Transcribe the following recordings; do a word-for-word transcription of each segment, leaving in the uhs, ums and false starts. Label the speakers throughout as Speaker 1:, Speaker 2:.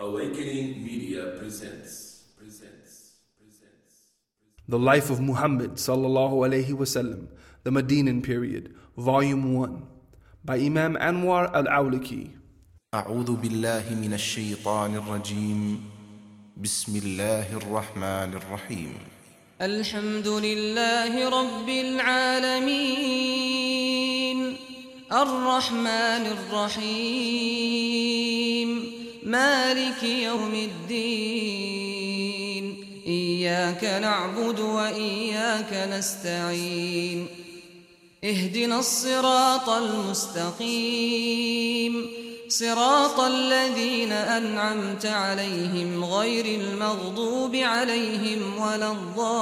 Speaker 1: Awakening Media presents, presents, presents.
Speaker 2: The Life of Muhammad sallallahu alayhi wasallam, the Medinan Period, Volume one, by Imam Anwar al-Awlaki.
Speaker 3: أعوذ بالله من الشيطان الرجيم بسم الله الرحمن الرحيم
Speaker 4: الحمد لله رب العالمين الرحمن الرحيم مالك يوم الدين إياك نعبد وإياك نستعين اهدنا الصراط المستقيم صراط الذين أنعمت عليهم غير المغضوب عليهم ولا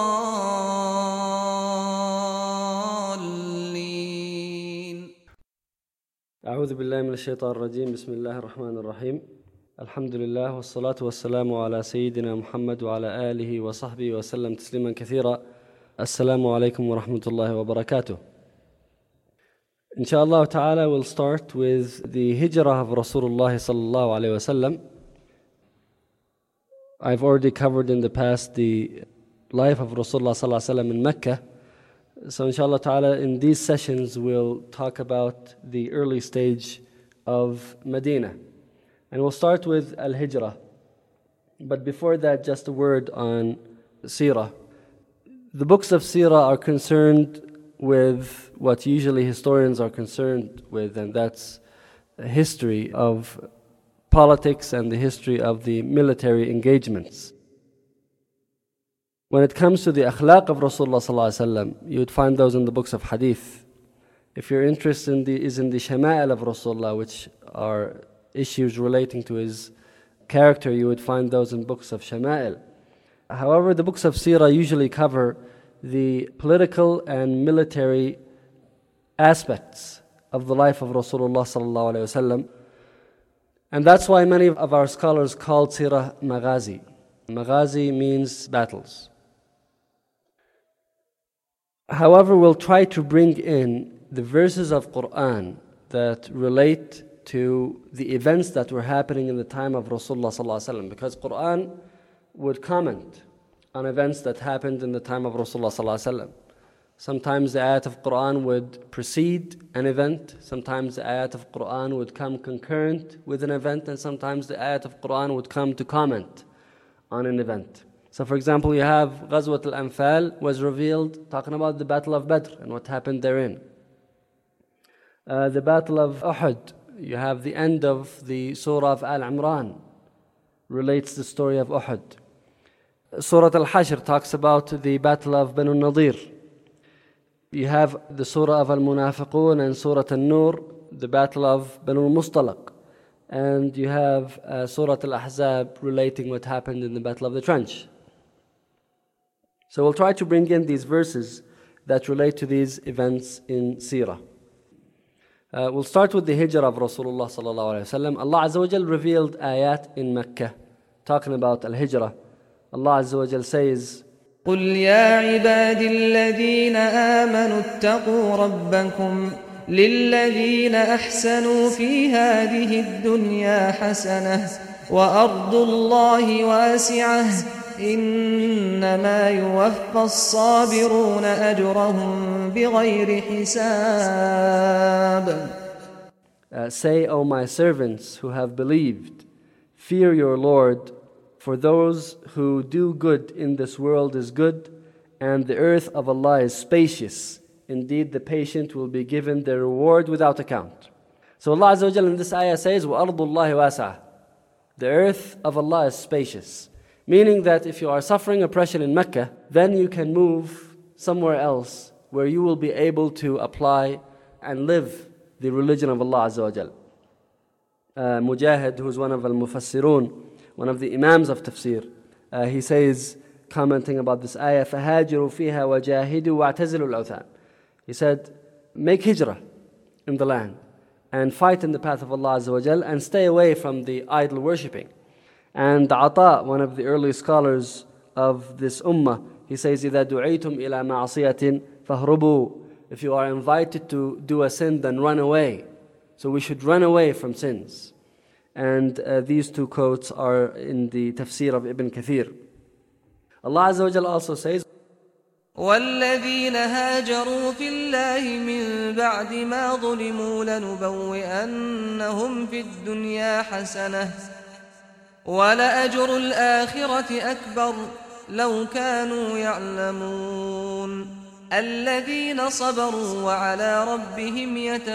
Speaker 4: الضالين.
Speaker 5: أعوذ بالله من الشيطان الرجيم. بسم الله الرحمن الرحيم. الحمد لله والصلاة والسلام على سيدنا محمد وعلى آله وصحبه وسلم تسليما كثيرا. السلام عليكم ورحمة الله وبركاته. Inshallah ta'ala, we'll start with the hijrah of Rasulullah sallallahu alayhi wa sallam. I've already covered in the past the life of Rasulullah sallallahu alayhi wa sallam in Mecca. So inshallah ta'ala, in these sessions we'll talk about the early stage of Medina. And we'll start with Al-Hijrah. But before that, just a word on Seerah. The books of Seerah are concerned with what usually historians are concerned with, and that's the history of politics and the history of the military engagements. When it comes to the akhlaq of Rasulullah sallallahu alaihi wasallam, you would find those in the books of hadith. If your interest in the, is in the shama'il of Rasulullah, which are issues relating to his character, you would find those in books of shama'il. However, the books of seerah usually cover the political and military aspects of the life of Rasulullah sallallahu alaihi wasallam, and that's why many of our scholars called seerah maghazi. Maghazi means battles. However, we'll try to bring in the verses of Quran that relate to the events that were happening in the time of Rasulullah sallallahu alaihi wasallam, because Quran would comment on events that happened in the time of Rasulullah sallallahu alaihi wasallam. Sometimes the ayat of Quran would precede an event, sometimes the ayat of Quran would come concurrent with an event, and sometimes the ayat of Quran would come to comment on an event. So for example, you have Ghazwat al-Anfal was revealed talking about the Battle of Badr and what happened therein. Uh, the Battle of Uhud, you have the end of the Surah of Al-Imran, relates the story of Uhud. Surah Al-Hashr talks about the Battle of Banu Nadir. You have the Surah of Al-Munafiqun and Surah Al-Nur, the Battle of Banu Mustalaq. And you have uh, Surah Al-Ahzab relating what happened in the Battle of the Trench. So we'll try to bring in these verses that relate to these events in Seerah. Uh, we'll start with the hijrah of Rasulullah sallallahu alaihi wasallam. Allah Azza wa Jal revealed ayat in Mecca talking about al-hijrah. Allah Azza wa Jal says,
Speaker 4: قل يا عبادي الذين آمنوا اتقوا ربكم للذين أحسنوا في هذه الدنيا حسنة وأرض الله واسعة إنما يوفى الصابرون أجرهم بغير حساب.
Speaker 5: uh, Say, O my servants who have believed, fear your Lord, for those who do good in this world is good, and the earth of Allah is spacious. Indeed, the patient will be given their reward without account. So Allah Azza wa Jalla in this ayah says, وَأَرْضُ اللَّهِ وَاسَعَةٌ. The earth of Allah is spacious. Meaning that if you are suffering oppression in Mecca, then you can move somewhere else where you will be able to apply and live the religion of Allah Azza wa Jalla. Uh, Mujahid, who is one of al-Mufassirun, one of the Imams of Tafsir, uh, he says, commenting about this ayah, فَهَاجِرُوا فِيهَا وَجَاهِدُوا وَاعْتَزِلُوا الْأَوْثَانِ. He said, make hijrah in the land and fight in the path of Allah Azza wa Jal and stay away from the idol worshipping. And Ata, one of the early scholars of this ummah, he says, إِذَا دُعِيتُمْ إِلَى مَعْصِيَةٍ فَهْرُبُوا. If you are invited to do a sin, then run away. So we should run away from sins. And uh, these two quotes are in the tafsir of Ibn Kathir. Allah Azza wa Jalla also says,
Speaker 4: والذين هاجروا في الله من بعد ما ظلموا لنبوئنهم في الدنيا حسنة ولأجر الآخرة أكبر لو كانوا يعلمون الذين صبروا وعلى ربهم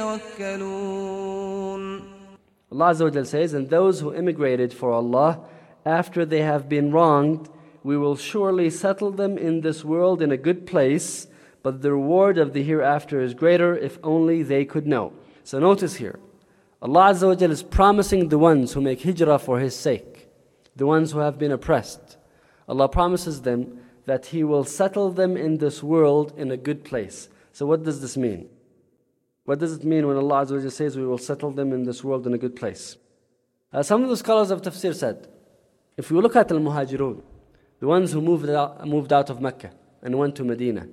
Speaker 4: يتوكلون.
Speaker 5: Allah Azza wa Jalla says, and those who immigrated for Allah after they have been wronged, we will surely settle them in this world in a good place, but the reward of the hereafter is greater if only they could know. So notice here, Allah Azza wa Jalla is promising the ones who make hijrah for His sake, the ones who have been oppressed. Allah promises them that He will settle them in this world in a good place. So what does this mean? What does it mean when Allah Azza wa Jalla says we will settle them in this world in a good place? Uh, some of the scholars of tafsir said, if we look at al-Muhajirun, the ones who moved out, moved out of Mecca and went to Medina,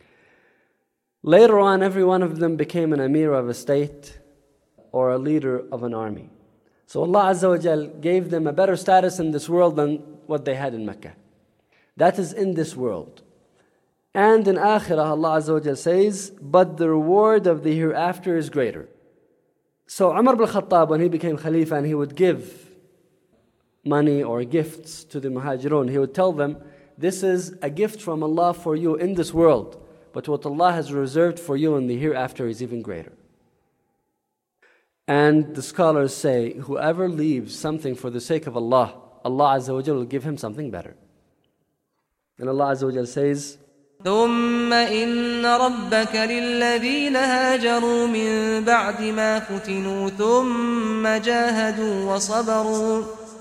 Speaker 5: later on every one of them became an emir of a state or a leader of an army. So Allah Azza wa Jal gave them a better status in this world than what they had in Mecca. That is in this world. And in Akhirah, Allah Azza wa Jal says, but the reward of the hereafter is greater. So Umar ibn Khattab, when he became Khalifa and he would give money or gifts to the Muhajirun, he would tell them, this is a gift from Allah for you in this world, but what Allah has reserved for you in the hereafter is even greater. And the scholars say, whoever leaves something for the sake of Allah, Allah Azza wa Jalla will give him something better. And Allah Azza wa Jalla says,
Speaker 4: ثم إن ربك للذين هاجروا من بعد ما فتنوا ثم جاهدوا وصبروا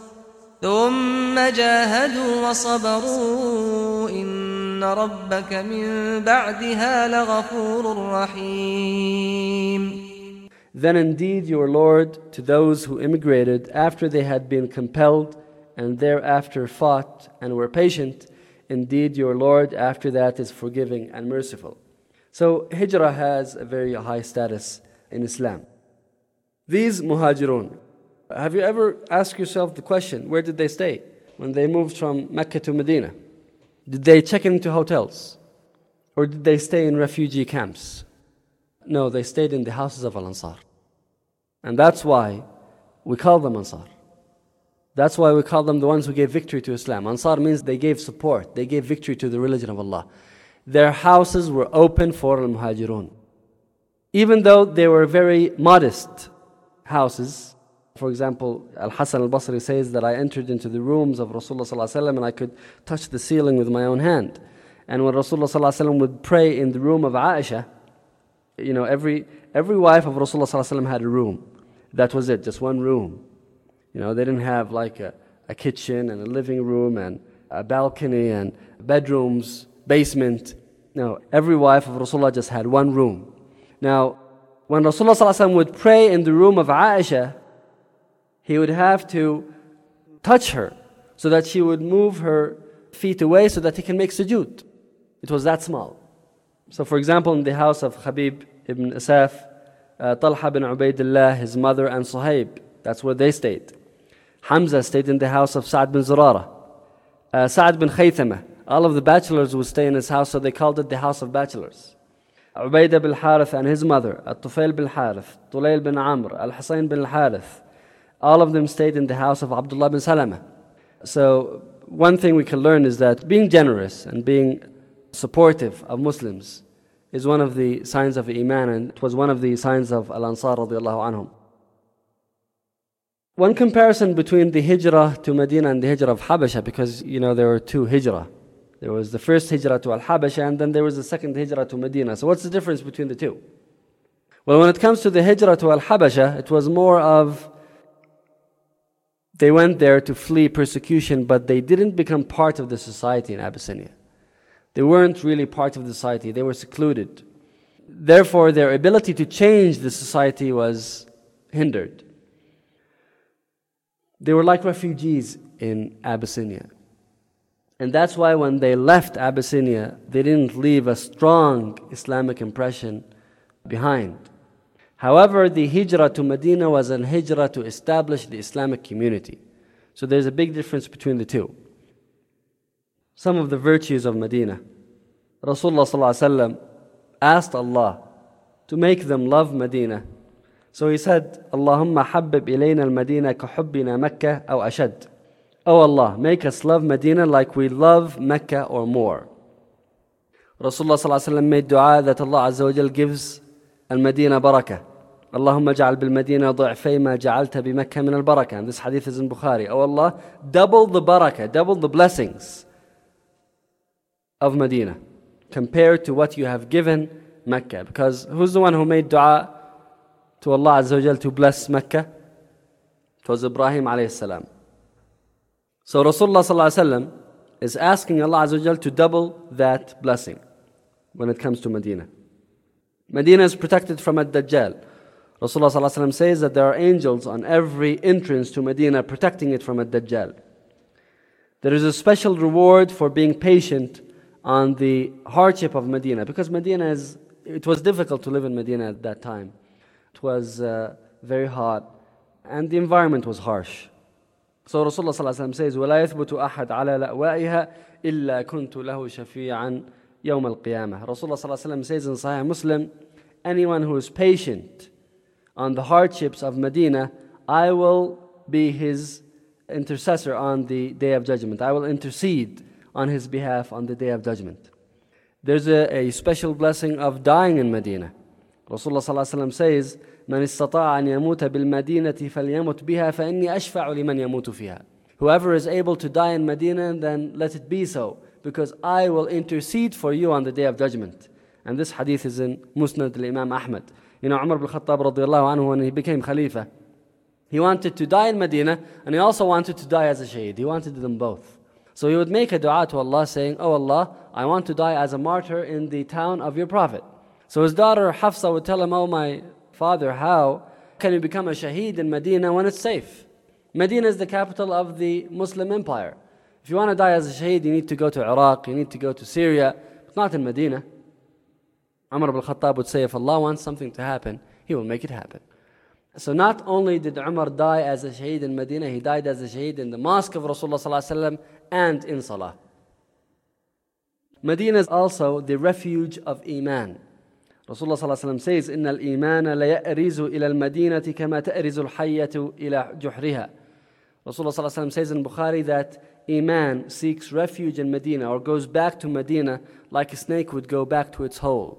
Speaker 4: ثم جاهدوا وصبروا إن ربك من بعدها لغفور رحيم.
Speaker 5: Then indeed your Lord to those who immigrated after they had been compelled and thereafter fought and were patient, indeed your Lord after that is forgiving and merciful. So hijrah has a very high status in Islam. These muhajirun, have you ever asked yourself the question, where did they stay when they moved from Mecca to Medina? Did they check into hotels? Or did they stay in refugee camps? No, they stayed in the houses of Al-Ansar. And that's why we call them Ansar. That's why we call them the ones who gave victory to Islam. Ansar means they gave support, they gave victory to the religion of Allah. Their houses were open for Al-Muhajirun. Even though they were very modest houses. For example, Al-Hasan al-Basri says that I entered into the rooms of Rasulullah sallallahu alaihi wasallam and I could touch the ceiling with my own hand. And when Rasulullah sallallahu alaihi wasallam would pray in the room of Aisha, you know, every every wife of Rasulullah sallallahu alaihi wasallam had a room. That was it, just one room. You know, they didn't have like a, a kitchen and a living room and a balcony and bedrooms, basement. No, every wife of Rasulullah just had one room. Now, when Rasulullah sallallahu alaihi wasallam would pray in the room of Aisha, he would have to touch her so that she would move her feet away so that he can make sujood. It was that small. So for example, in the house of Habib ibn Asaf, uh, Talha bin Ubaidillah, his mother, and Suhaib, that's where they stayed. Hamza stayed in the house of Sa'd bin Zurara. Uh, Sa'd bin Khaythama, all of the bachelors would stay in his house, so they called it the house of bachelors. Ubaidah bin Harith and his mother, At-Tufail bin Harith, Tulayl bin Amr, Al-Husayn bin Harith, all of them stayed in the house of Abdullah bin Salama. So one thing we can learn is that being generous and being supportive of Muslims is one of the signs of Iman, and it was one of the signs of Al-Ansar radiallahu anhum. One comparison between the hijrah to Medina and the hijrah of Habasha, because you know there were two hijrah. There was the first hijrah to Al-Habasha and then there was the second hijrah to Medina. So what's the difference between the two? Well, when it comes to the hijrah to Al-Habasha, it was more of they went there to flee persecution, but they didn't become part of the society in Abyssinia. They weren't really part of the society, they were secluded. Therefore, their ability to change the society was hindered. They were like refugees in Abyssinia. And that's why when they left Abyssinia, they didn't leave a strong Islamic impression behind. However, the hijrah to Medina was an hijrah to establish the Islamic community. So there's a big difference between the two. Some of the virtues of Medina. Rasulullah sallallahu alaihi wasallam asked Allah to make them love Medina. So he said, Allahumma habbib ilayna al-Madina ka hubbina Makkah aw ashad. Oh Allah, make us love Medina like we love Mecca or more. Rasulullah sallallahu alaihi wasallam made dua that Allah Azza wa Jal gives al-Madina barakah. Allahumma ja'al bil-Madina ضعفي ما جعلت بمكة من البركة. And this hadith is in Bukhari. Oh Allah, double the barakah, double the blessings of Medina compared to what you have given Mecca. Because who's the one who made dua to Allah Azza wa Jal to bless Mecca? It was Ibrahim alayhi salam. So Rasulullah sallallahu alaihi wasallam is asking Allah Azza wa Jal to double that blessing when it comes to Medina. Medina is protected from ad-Dajjal. Rasulullah sallallahu alaihi wasallam says that there are angels on every entrance to Medina protecting it from ad-Dajjal. There is a special reward for being patient on the hardship of Medina, because Medina is, it was difficult to live in Medina at that time. It was uh, very hot and the environment was harsh. So Rasulullah sallallahu alaihi wasallam says, وَلَا يَثْبُتُ أَحَدْ عَلَى لَأْوَائِهَا إِلَّا كُنْتُ لَهُ شَفِيعًا يَوْمَ الْقِيَامَةِ. Rasulullah sallallahu alaihi wasallam says in Sahih Muslim, anyone who is patient on the hardships of Medina, I will be his intercessor on the Day of Judgment. I will intercede on his behalf on the Day of Judgment. There's a, a special blessing of dying in Medina. Rasulullah sallallahu alaihi wasallam says, من استطاع أن يموت بالمدينة فليمت بها فإني أشفع لمن يموت فيها. Whoever is able to die in Medina, then let it be so, because I will intercede for you on the Day of Judgment. And this hadith is in Musnad al-Imam Ahmad. You know, Umar ibn Khattab radiallahu anhu, when he became Khalifa, he wanted to die in Medina and he also wanted to die as a shaheed. He wanted them both. So he would make a dua to Allah saying, oh Allah, I want to die as a martyr in the town of your Prophet. So his daughter Hafsa would tell him, oh my father, how can you become a shaheed in Medina when it's safe? Medina is the capital of the Muslim empire. If you want to die as a shaheed, you need to go to Iraq, you need to go to Syria, but not in Medina. Umar ibn Khattab would say, if Allah wants something to happen, He will make it happen. So not only did Umar die as a shaheed in Medina, he died as a shaheed in the mosque of Rasulullah sallallahu alaihi wasallam and in Salah. Medina is also the refuge of Iman. Rasulullah sallallahu alaihi wasallam says, إن الإيمان ليأرز إلى المدينة كما تأرز الحية إلى جحرها. Rasulullah sallallahu alaihi wasallam says in Bukhari that Iman seeks refuge in Medina or goes back to Medina like a snake would go back to its hole.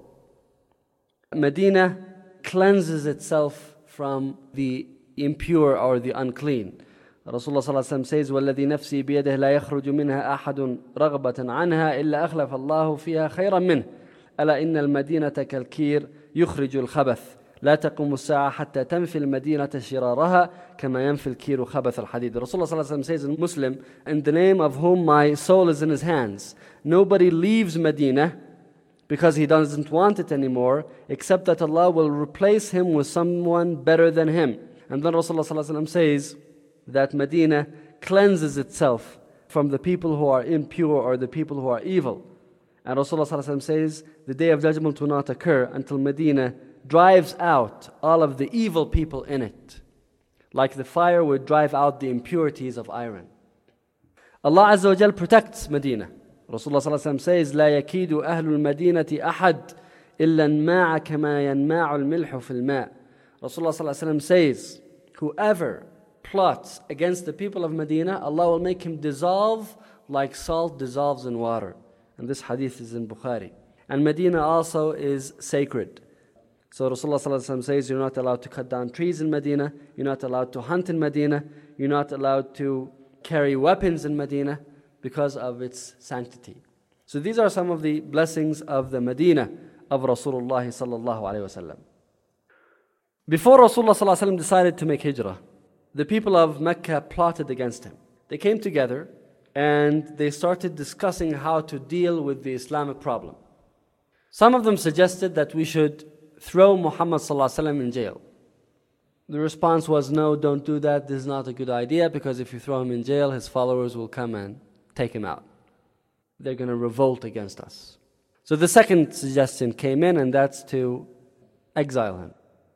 Speaker 5: Medina cleanses itself from the impure or the unclean. Rasulullah sallallahu alaihi wasallam says, وَالَّذِي نَفْسِي بِيَدِهِ لَا يَخْرُجُ مِنْهَا أَحَدٌ رَغْبَةً عَنْهَا إِلَّا أَخْلَفَ اللَّهُ فِيهَا خَيْرًا مِنْهُ أَلَا إِنَّ الْمَدِينَةَ كَالْكِيرِ يُخْرِجُ الْخَبَثِ لا تقوم الساعة حتى تنفي المدينة شرارها كما ينفي الكير خبث الحديد. Rasulullah sallallahu alaihi wasallam says in Muslim, in the name of whom my soul is in his hands, nobody leaves Medina because he doesn't want it anymore, except that Allah will replace him with someone better than him. And then Rasulullah sallallahu alaihi wasallam says that Medina cleanses itself from the people who are impure or the people who are evil. And Rasulullah sallallahu alaihi wasallam says the Day of Judgment will not occur until Medina drives out all of the evil people in it, like the fire would drive out the impurities of iron. Allah Azza wa Jal protects Medina. Rasulullah sallallahu alaihi wasallam says, لا يكيد أهل المدينة أحد إلا انماع كما ينماع الملح في الماء. Rasulullah sallallahu alaihi wasallam says, whoever plots against the people of Medina, Allah will make him dissolve like salt dissolves in water. And this hadith is in Bukhari. And Medina also is sacred. So Rasulullah sallallahu alaihi wasallam says, you're not allowed to cut down trees in Medina, you're not allowed to hunt in Medina, you're not allowed to carry weapons in Medina because of its sanctity. So these are some of the blessings of the Medina of Rasulullah sallallahu alaihi wasallam. Before Rasulullah sallallahu alaihi wasallam decided to make hijrah, the people of Mecca plotted against him. They came together and they started discussing how to deal with the Islamic problem. Some of them suggested that we should throw Muhammad sallallahu alaihi wasallam in jail. The response was, no, don't do that. This is not a good idea, because if you throw him in jail, his followers will come and take him out. They're going to revolt against us. So the second suggestion came in, and that's to exile him,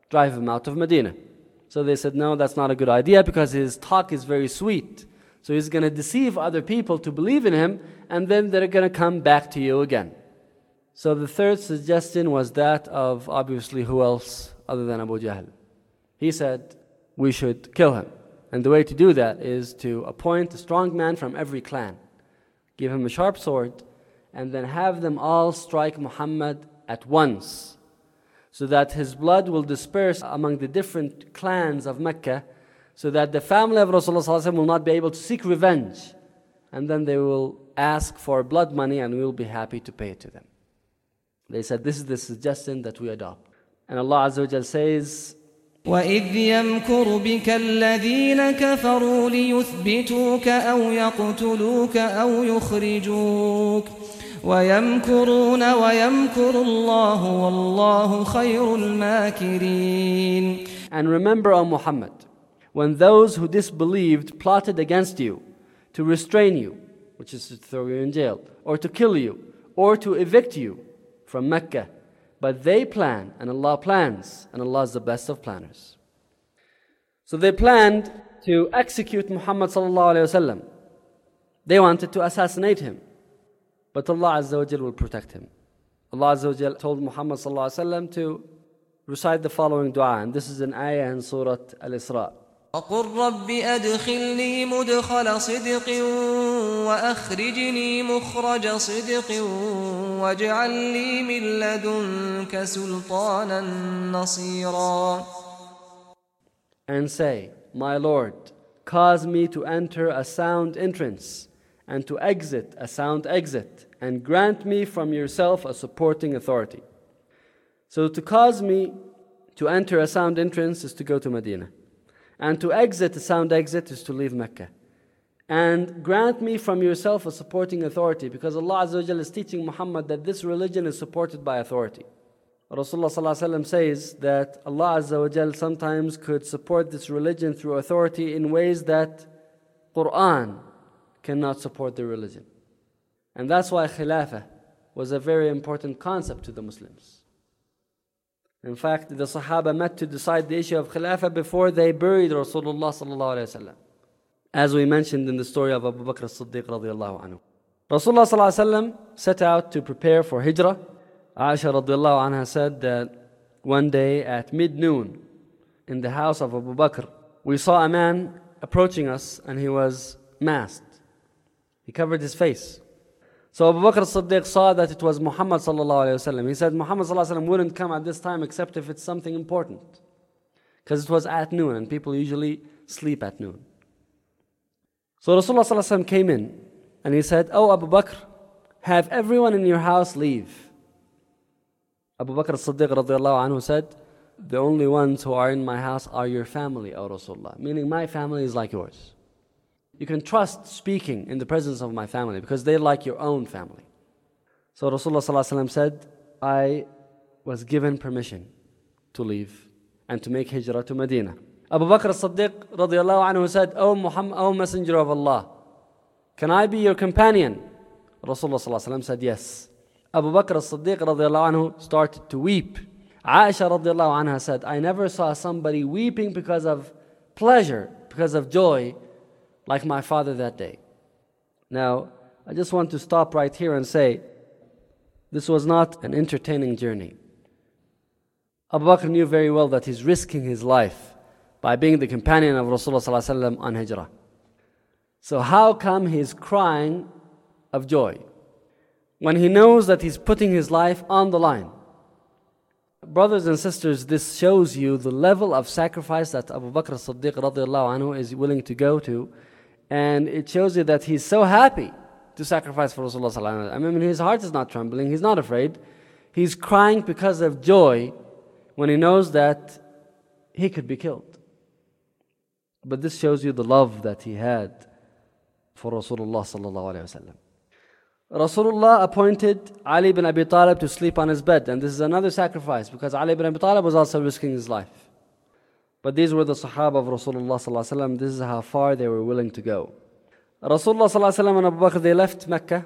Speaker 5: drive him out of Medina. So they said, no, that's not a good idea because his talk is very sweet. So he's going to deceive other people to believe in him, and then they're going to come back to you again. So the third suggestion was that of, obviously, who else other than Abu Jahl? He said, we should kill him. And the way to do that is to appoint a strong man from every clan, give him a sharp sword, and then have them all strike Muhammad at once, so that his blood will disperse among the different clans of Mecca, so that the family of Rasulullah will not be able to seek revenge. And then they will ask for blood money and we will be happy to pay it to them. They said, this is the suggestion that we adopt. And Allah Azza wa Jal says,
Speaker 4: وَإِذْ يَمْكُرُ بِكَ الَّذِينَ كَفَرُوا لِيُثْبِتُوكَ أَوْ يَقْتُلُوكَ أَوْ يُخْرِجُوكَ وَيَمْكُرُونَ وَيَمْكُرُ اللَّهُ وَاللَّهُ خَيْرُ الْمَاكِرِينَ.
Speaker 5: And remember, O Muhammad, when those who disbelieved plotted against you to restrain you, which is to throw you in jail, or to kill you, or to evict you from Mecca, but they plan, and Allah plans, and Allah is the best of planners. So they planned to execute Muhammad sallallahu alaihi wasallam. They wanted to assassinate him, but Allah Azza wa Jal will protect him. Allah Azza wa Jal told Muhammad sallallahu alaihi wasallam to recite the following dua, and this is an ayah in Surah Al-Isra.
Speaker 4: وَقُلْ رَبِّ أَدْخِلْنِي مُدْخَلَ صِدْقٍ وَأَخْرِجْنِي مُخْرَجَ صِدْقٍ وَاجْعَلْ لِي مِن لَّدُنكَ سُلْطَانًا نَصِيرًا.
Speaker 5: And say, my Lord, cause me to enter a sound entrance and to exit a sound exit, and grant me from yourself a supporting authority. So to cause me to enter a sound entrance is to go to Medina. And to exit a sound exit is to leave Mecca. And grant me from yourself a supporting authority, because Allah Azza wa Jalla is teaching Muhammad that this religion is supported by authority. Rasulullah Sallallahu Alaihi Wasallam says that Allah Azza wa Jalla sometimes could support this religion through authority in ways that Quran cannot support the religion. And that's why Khilafah was a very important concept to the Muslims. In fact, the Sahaba met to decide the issue of Khilafah before they buried Rasulullah sallallahu alaihi wasallam, as we mentioned in the story of Abu Bakr as-Siddiq radiyallahu anhu. Rasulullah sallallahu alaihi wasallam set out to prepare for Hijrah. Aisha radiyallahu anha said that one day at mid-noon in the house of Abu Bakr, we saw a man approaching us and he was masked. He covered his face. So Abu Bakr as-Siddiq saw that it was Muhammad sallallahu alayhi wa sallam. He said Muhammad sallallahu alayhi wa sallam wouldn't come at this time except if it's something important, because it was at noon and people usually sleep at noon. So Rasulullah sallallahu alayhi wa sallam came in and he said, oh Abu Bakr, have everyone in your house leave. Abu Bakr as-Siddiq radiyallahu anhu said, the only ones who are in my house are your family, O Rasulullah, meaning my family is like yours. You can trust speaking in the presence of my family because they're like your own family. So Rasulullah sallallahu alaihi wasallam said, I was given permission to leave and to make hijrah to Medina. Abu Bakr as-Siddiq radiyallahu anhu said, O Muhammad, O Messenger of Allah, can I be your companion? Rasulullah sallallahu alaihi wasallam said, yes. Abu Bakr as-Siddiq radiyallahu anhu started to weep. Aisha radiyallahu anha said, I never saw somebody weeping because of pleasure, because of joy, like my father that day. Now, I just want to stop right here and say, this was not an entertaining journey. Abu Bakr knew very well that he's risking his life by being the companion of Rasulullah sallallahu alaihi wasallam on hijrah. So how come he's crying of joy when he knows that he's putting his life on the line? Brothers and sisters, this shows you the level of sacrifice that Abu Bakr as-Siddiq radiyallahu anhu is willing to go to. And it shows you that he's so happy to sacrifice for Rasulullah sallallahu alaihi wasallam. I mean, his heart is not trembling, he's not afraid. He's crying because of joy when he knows that he could be killed. But this shows you the love that he had for Rasulullah sallallahu alaihi wasallam. Rasulullah appointed Ali ibn Abi Talib to sleep on his bed, and this is another sacrifice because Ali ibn Abi Talib was also risking his life. But these were the Sahaba of Rasulullah sallallahu alaihi wasallam. This is how far they were willing to go. Rasulullah sallallahu alaihi wasallam and Abu Bakr, they left Mecca,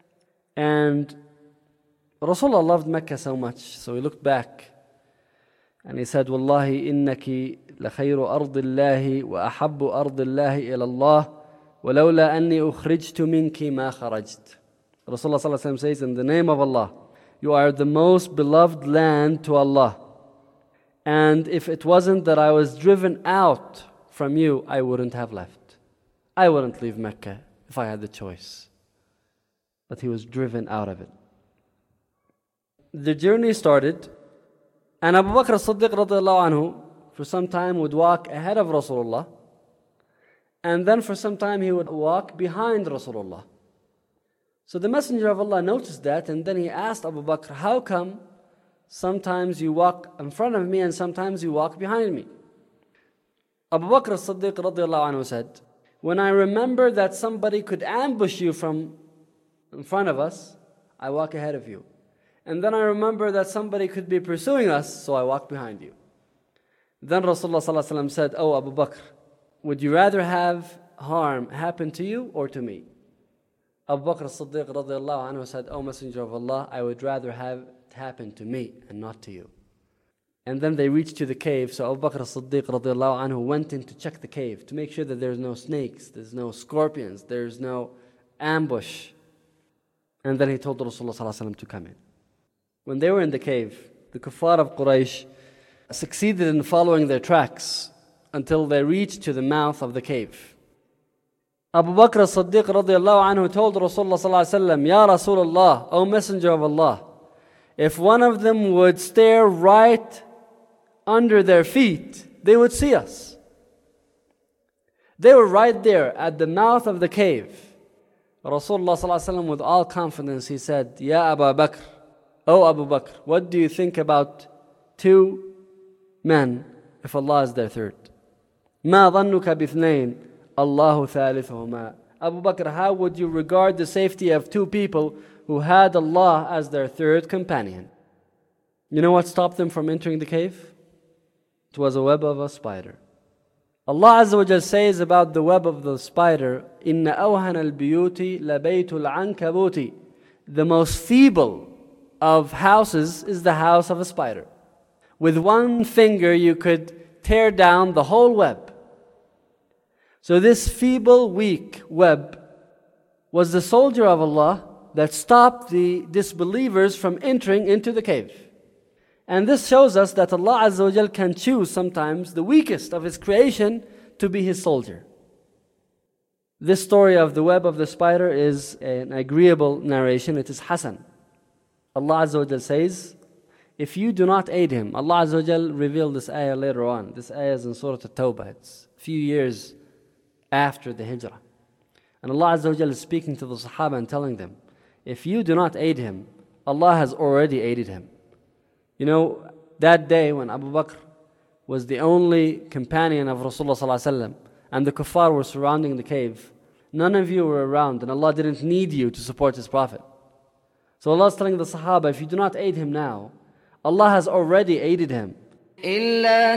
Speaker 5: and Rasulullah loved Mecca so much, so he looked back And he said, Wallahi innaki لخير أرض الله وأحب أرض الله إلى الله ولولا أني أخرجت منك ما خرجت. Rasulullah sallallahu alaihi wasallam says, in the name of Allah, you are the most beloved land to Allah. And if it wasn't that I was driven out from you, I wouldn't have left. I wouldn't leave Mecca if I had the choice. But he was driven out of it. The journey started, and Abu Bakr as-Siddiq radiallahu anhu for some time would walk ahead of Rasulullah, and then for some time he would walk behind Rasulullah. So the Messenger of Allah noticed that, and then he asked Abu Bakr, how come sometimes you walk in front of me and sometimes you walk behind me? Abu Bakr as-Siddiq radiallahu anhu said, when I remember that somebody could ambush you from in front of us, I walk ahead of you. And then I remember that somebody could be pursuing us, so I walk behind you. Then Rasulullah sallallahu alaihi wasallam said, oh Abu Bakr, would you rather have harm happen to you or to me? Abu Bakr as-Siddiq radiallahu anhu said, oh Messenger of Allah, I would rather have it happen to me and not to you. And then they reached to the cave, so Abu Bakr as-Siddiq radiallahu anhu went in to check the cave, to make sure that there's no snakes, there's no scorpions, there's no ambush. And then he told Rasulullah sallallahu alaihi wasallam to come in. When they were in the cave, the kuffar of Quraysh succeeded in following their tracks until they reached to the mouth of the cave. Abu Bakr as-Siddiq radiallahu anhu told Rasulullah sallallahu alaihi wasallam, Ya Rasulullah, O Messenger of Allah, if one of them would stare right under their feet, they would see us. They were right there at the mouth of the cave. Rasulullah sallallahu alaihi wasallam, with all confidence, he said, Ya Abu Bakr, O Abu Bakr, what do you think about two men if Allah is their third? ما ظنك باثنين الله ثالثهما. Abu Bakr, how would you regard the safety of two people who had Allah as their third companion? You know what stopped them from entering the cave? It was a web of a spider. Allah Azza wa Jal says about the web of the spider, إِنَّ أَوْهَنَ الْبِيُوتِ لَبَيْتُ الْعَنْكَبُوتِ. The most feeble of houses is the house of a spider. With one finger you could tear down the whole web. So this feeble, weak web was the soldier of Allah that stopped the disbelievers from entering into the cave. And this shows us that Allah Azza wa Jal can choose sometimes the weakest of His creation to be His soldier. This story of the web of the spider is an agreeable narration. It is Hasan. Allah Azza wa Jal says, if you do not aid him, Allah Azza wa Jal revealed this ayah later on. This ayah is in Surah At-Tawbah. It's a few years after the Hijrah. And Allah Azza wa Jal is speaking to the Sahaba and telling them, if you do not aid him, Allah has already aided him. You know, that day when Abu Bakr was the only companion of Rasulullah sallallahu alaihi wasallam, and the kuffar were surrounding the cave, none of you were around, and Allah didn't need you to support His Prophet. So Allah is telling the Sahaba, if you do not aid him now, Allah has already aided him.
Speaker 4: إلا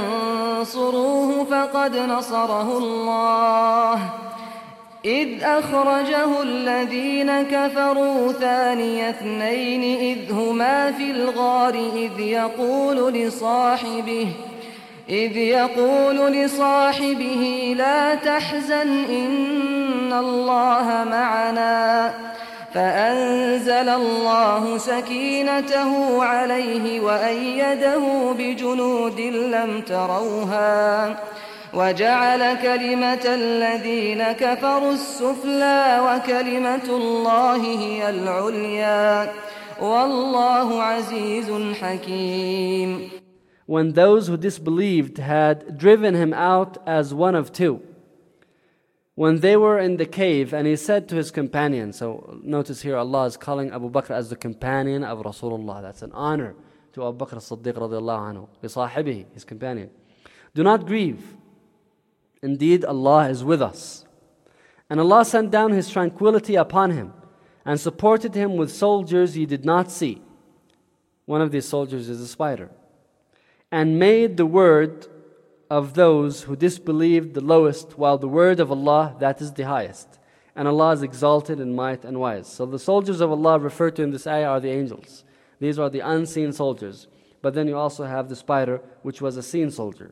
Speaker 4: تنصروه فقد نصره الله إذ أخرجه الذين كفروا ثاني اثنين إذ هما في الغار إذ يقول لصاحبه إذ يقول لصاحبه لا تحزن إن الله معنا فأنزل الله سكينته عليه وأيده بجنود لم تروها وجعل كلمة الذين كفروا السفلى وكلمة الله هي العليا والله عزيز حكيم.
Speaker 5: When those who disbelieved had driven him out as one of two, when they were in the cave, and he said to his companion, so notice here Allah is calling Abu Bakr as the companion of Rasulullah. That's an honor to Abu Bakr as-Siddiq radiallahu anhu, بصاحبه, his companion. Do not grieve. Indeed, Allah is with us. And Allah sent down His tranquility upon him and supported him with soldiers you did not see. One of these soldiers is a spider. And made the word of those who disbelieved the lowest, while the word of Allah, that is the highest. And Allah is exalted in might and wise. So the soldiers of Allah referred to in this ayah are the angels. These are the unseen soldiers. But then you also have the spider, which was a seen soldier.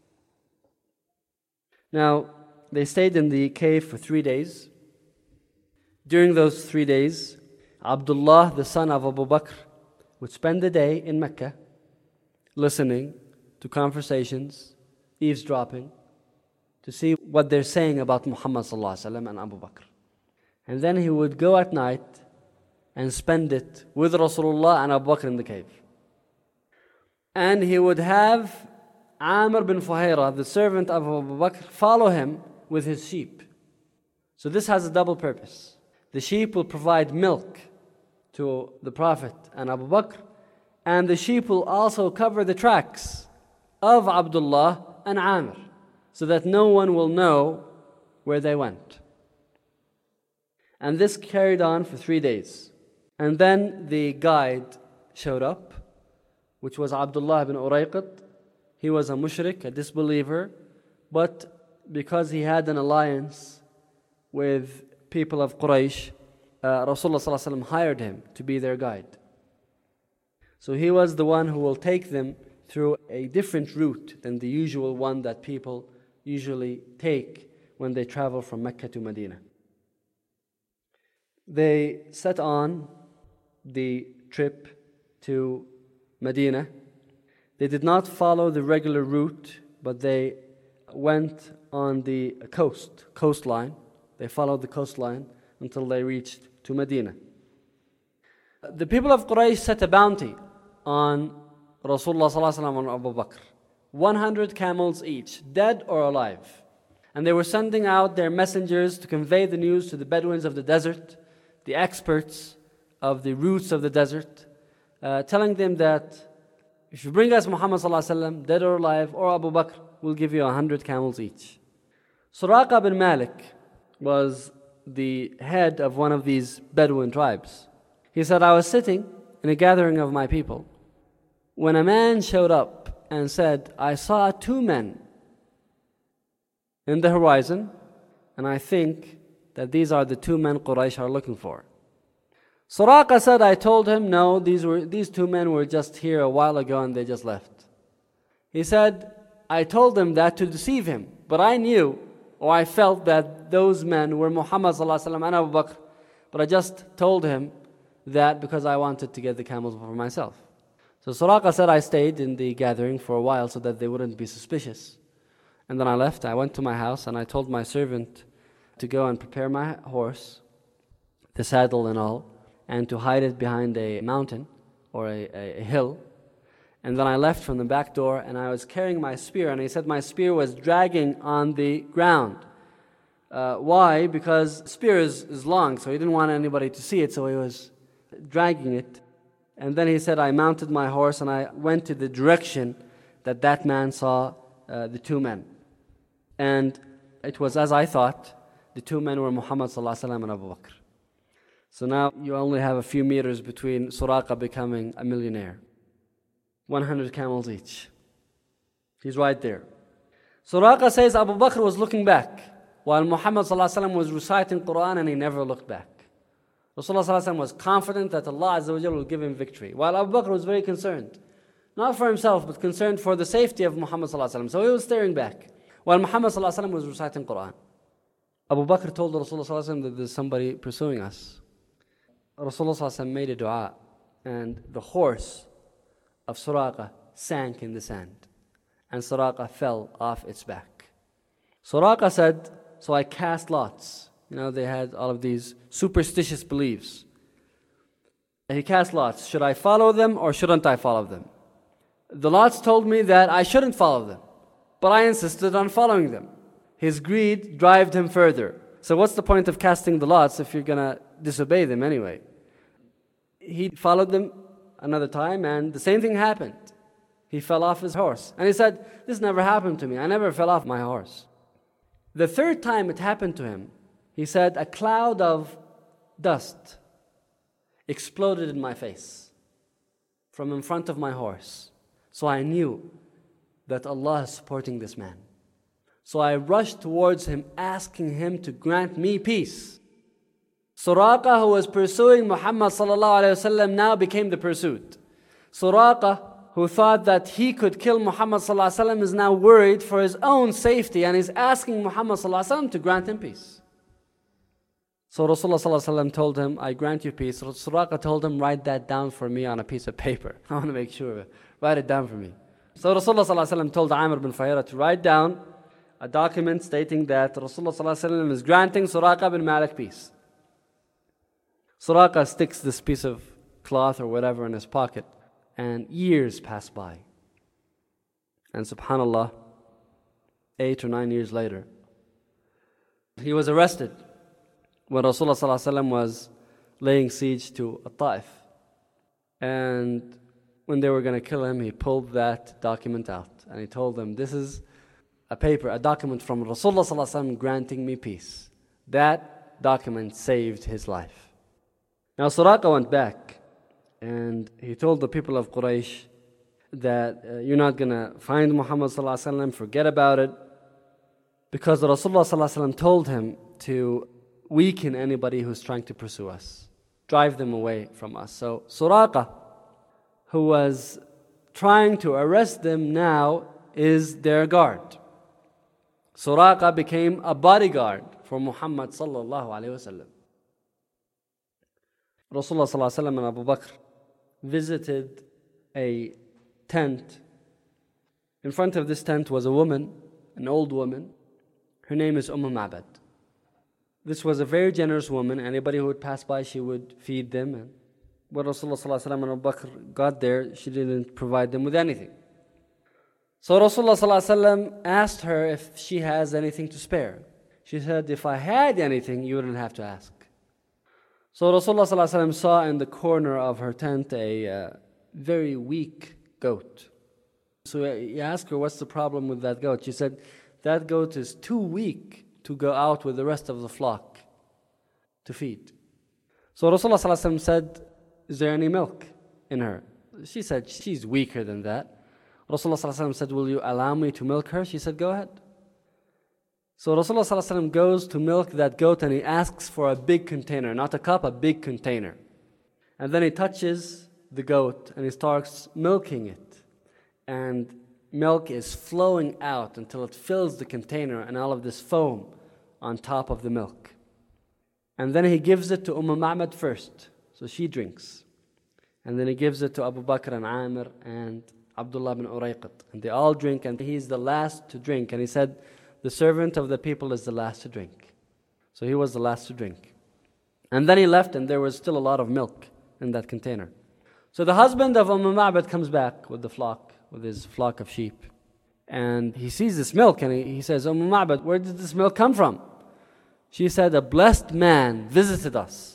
Speaker 5: Now, they stayed in the cave for three days. During those three days, Abdullah, the son of Abu Bakr, would spend the day in Mecca, listening to conversations, eavesdropping, to see what they're saying about Muhammad sallallahu alaihi wasallam and Abu Bakr. And then he would go at night and spend it with Rasulullah and Abu Bakr in the cave. And he would have Amr bin Fuhaira, the servant of Abu Bakr, follow him with his sheep. So this has a double purpose. The sheep will provide milk to the Prophet and Abu Bakr, and the sheep will also cover the tracks of Abdullah and Amr, so that no one will know where they went. And this carried on for three days. And then the guide showed up, which was Abdullah ibn Urayqat. He was a mushrik, a disbeliever, but because he had an alliance with people of Quraysh, uh, Rasulullah sallallahu alaihi wasallam hired him to be their guide. So he was the one who will take them through a different route than the usual one that people usually take when they travel from Mecca to Medina. They set on the trip to Medina. They did not follow the regular route, but they went on the coast, coastline. They followed the coastline until they reached to Medina. The people of Quraysh set a bounty on Rasulullah sallallahu alaihi wasallam and Abu Bakr. one hundred camels each, dead or alive. And they were sending out their messengers to convey the news to the Bedouins of the desert, the experts of the routes of the desert, uh, telling them that if you bring us Muhammad sallallahu alaihi wasallam, dead or alive, or Abu Bakr, we'll give you a hundred camels each. Suraqa bin Malik was the head of one of these Bedouin tribes. He said, I was sitting in a gathering of my people when a man showed up and said, I saw two men in the horizon, and I think that these are the two men Quraysh are looking for. Suraqa said, I told him, no, these were these two men were just here a while ago and they just left. He said, I told him that to deceive him, but I knew, or I felt that those men were Muhammad sallallahu alaihi wasallam and Abu Bakr, but I just told him that because I wanted to get the camels for myself. So Suraqa said, I stayed in the gathering for a while so that they wouldn't be suspicious. And then I left, I went to my house and I told my servant to go and prepare my horse, the saddle and all, and to hide it behind a mountain or a, a, a hill. And then I left from the back door and I was carrying my spear, and he said my spear was dragging on the ground. Uh, why? Because spear is, is long, so he didn't want anybody to see it, so he was dragging it. And then he said, I mounted my horse and I went to the direction that that man saw uh, the two men. And it was as I thought, the two men were Muhammad sallallahu alaihi wasallam and Abu Bakr. So now you only have a few meters between Suraqa becoming a millionaire. one hundred camels each. He's right there. Suraqa says Abu Bakr was looking back while Muhammad sallallahu alaihi wasallam was reciting Quran, and he never looked back. Rasulullah sallallahu alaihi wasallam was confident that Allah Azza wa Jalla will give him victory, while Abu Bakr was very concerned, not for himself, but concerned for the safety of Muhammad sallallahu alaihi wasallam. So he was staring back while Muhammad sallallahu alaihi wasallam was reciting Quran. Abu Bakr told Rasulullah sallallahu alaihi wasallam that there's somebody pursuing us. Rasulullah sallallahu alaihi wasallam made a dua, and the horse of Suraqa sank in the sand, and Suraqa fell off its back. Suraqa said, so I cast lots. You know, they had all of these superstitious beliefs. He cast lots. Should I follow them or shouldn't I follow them? The lots told me that I shouldn't follow them, but I insisted on following them. His greed drove him further. So what's the point of casting the lots if you're going to disobey them anyway? He followed them another time, and the same thing happened. He fell off his horse. And he said, this never happened to me. I never fell off my horse. The third time it happened to him, he said, a cloud of dust exploded in my face from in front of my horse. So I knew that Allah is supporting this man. So I rushed towards him, asking him to grant me peace. Suraqa, who was pursuing Muhammad sallallahu alaihi wasallam, now became the pursuit. Suraqa who thought that he could kill Muhammad sallallahu alaihi wasallam, is now worried for his own safety and is asking Muhammad sallallahu alaihi wasallam to grant him peace. So Rasulullah sallallahu alaihi wasallam told him, I grant you peace. Suraqa told him, write that down for me on a piece of paper. I want to make sure of it. Write it down for me. So Rasulullah sallallahu alaihi wasallam told Amr bin Fuhayrah to write down a document stating that Rasulullah sallallahu alaihi wasallam is granting Suraqa bin Malik peace. Suraqa sticks this piece of cloth or whatever in his pocket, and years pass by. And subhanallah, eight or nine years later, he was arrested when Rasulullah sallallahu alaihi wasallam was laying siege to Taif. And when they were going to kill him, he pulled that document out and he told them, this is a paper, a document from Rasulullah sallallahu alaihi wasallam granting me peace. That document saved his life. Now Suraqa went back and he told the people of Quraysh that uh, you're not going to find Muhammad sallallahu alaihi wasallam, forget about it, because Rasulullah sallallahu alaihi wasallam told him to weaken anybody who's trying to pursue us, drive them away from us. So Suraqa, who was trying to arrest them, now is their guard. Suraqa became a bodyguard for Muhammad sallallahu alaihi wasallam. Rasulullah sallallahu alaihi wasallam and Abu Bakr visited a tent. In front of this tent was a woman, an old woman. Her name is Umm Ma'bad. This was a very generous woman. Anybody who would pass by, she would feed them. And when Rasulullah sallallahu alaihi wasallam and Abu Bakr got there, she didn't provide them with anything. So Rasulullah sallallahu alaihi wasallam asked her if she has anything to spare. She said, if I had anything, you wouldn't have to ask. So Rasulullah sallallahu alaihi wasallam saw in the corner of her tent a uh, very weak goat. So he asked her, what's the problem with that goat? She said, that goat is too weak to go out with the rest of the flock to feed. So Rasulullah sallallahu alaihi wasallam said, is there any milk in her? She said, she's weaker than that. Rasulullah sallallahu alaihi wasallam said, will you allow me to milk her? She said, go ahead. So Rasulullah sallallahu alaihi wasallam goes to milk that goat and he asks for a big container, not a cup, a big container. And then he touches the goat and he starts milking it. And milk is flowing out until it fills the container and all of this foam on top of the milk. And then he gives it to Umm Ma'bad first, so she drinks. And then he gives it to Abu Bakr and Amir and Abdullah bin Urayqat. And they all drink and he's the last to drink. And he said, the servant of the people is the last to drink. So he was the last to drink. And then he left and there was still a lot of milk in that container. So the husband of Umm Ma'bad comes back with the flock, with his flock of sheep. And he sees this milk and he, he says, Umm Ma'bad, where did this milk come from? She said, a blessed man visited us.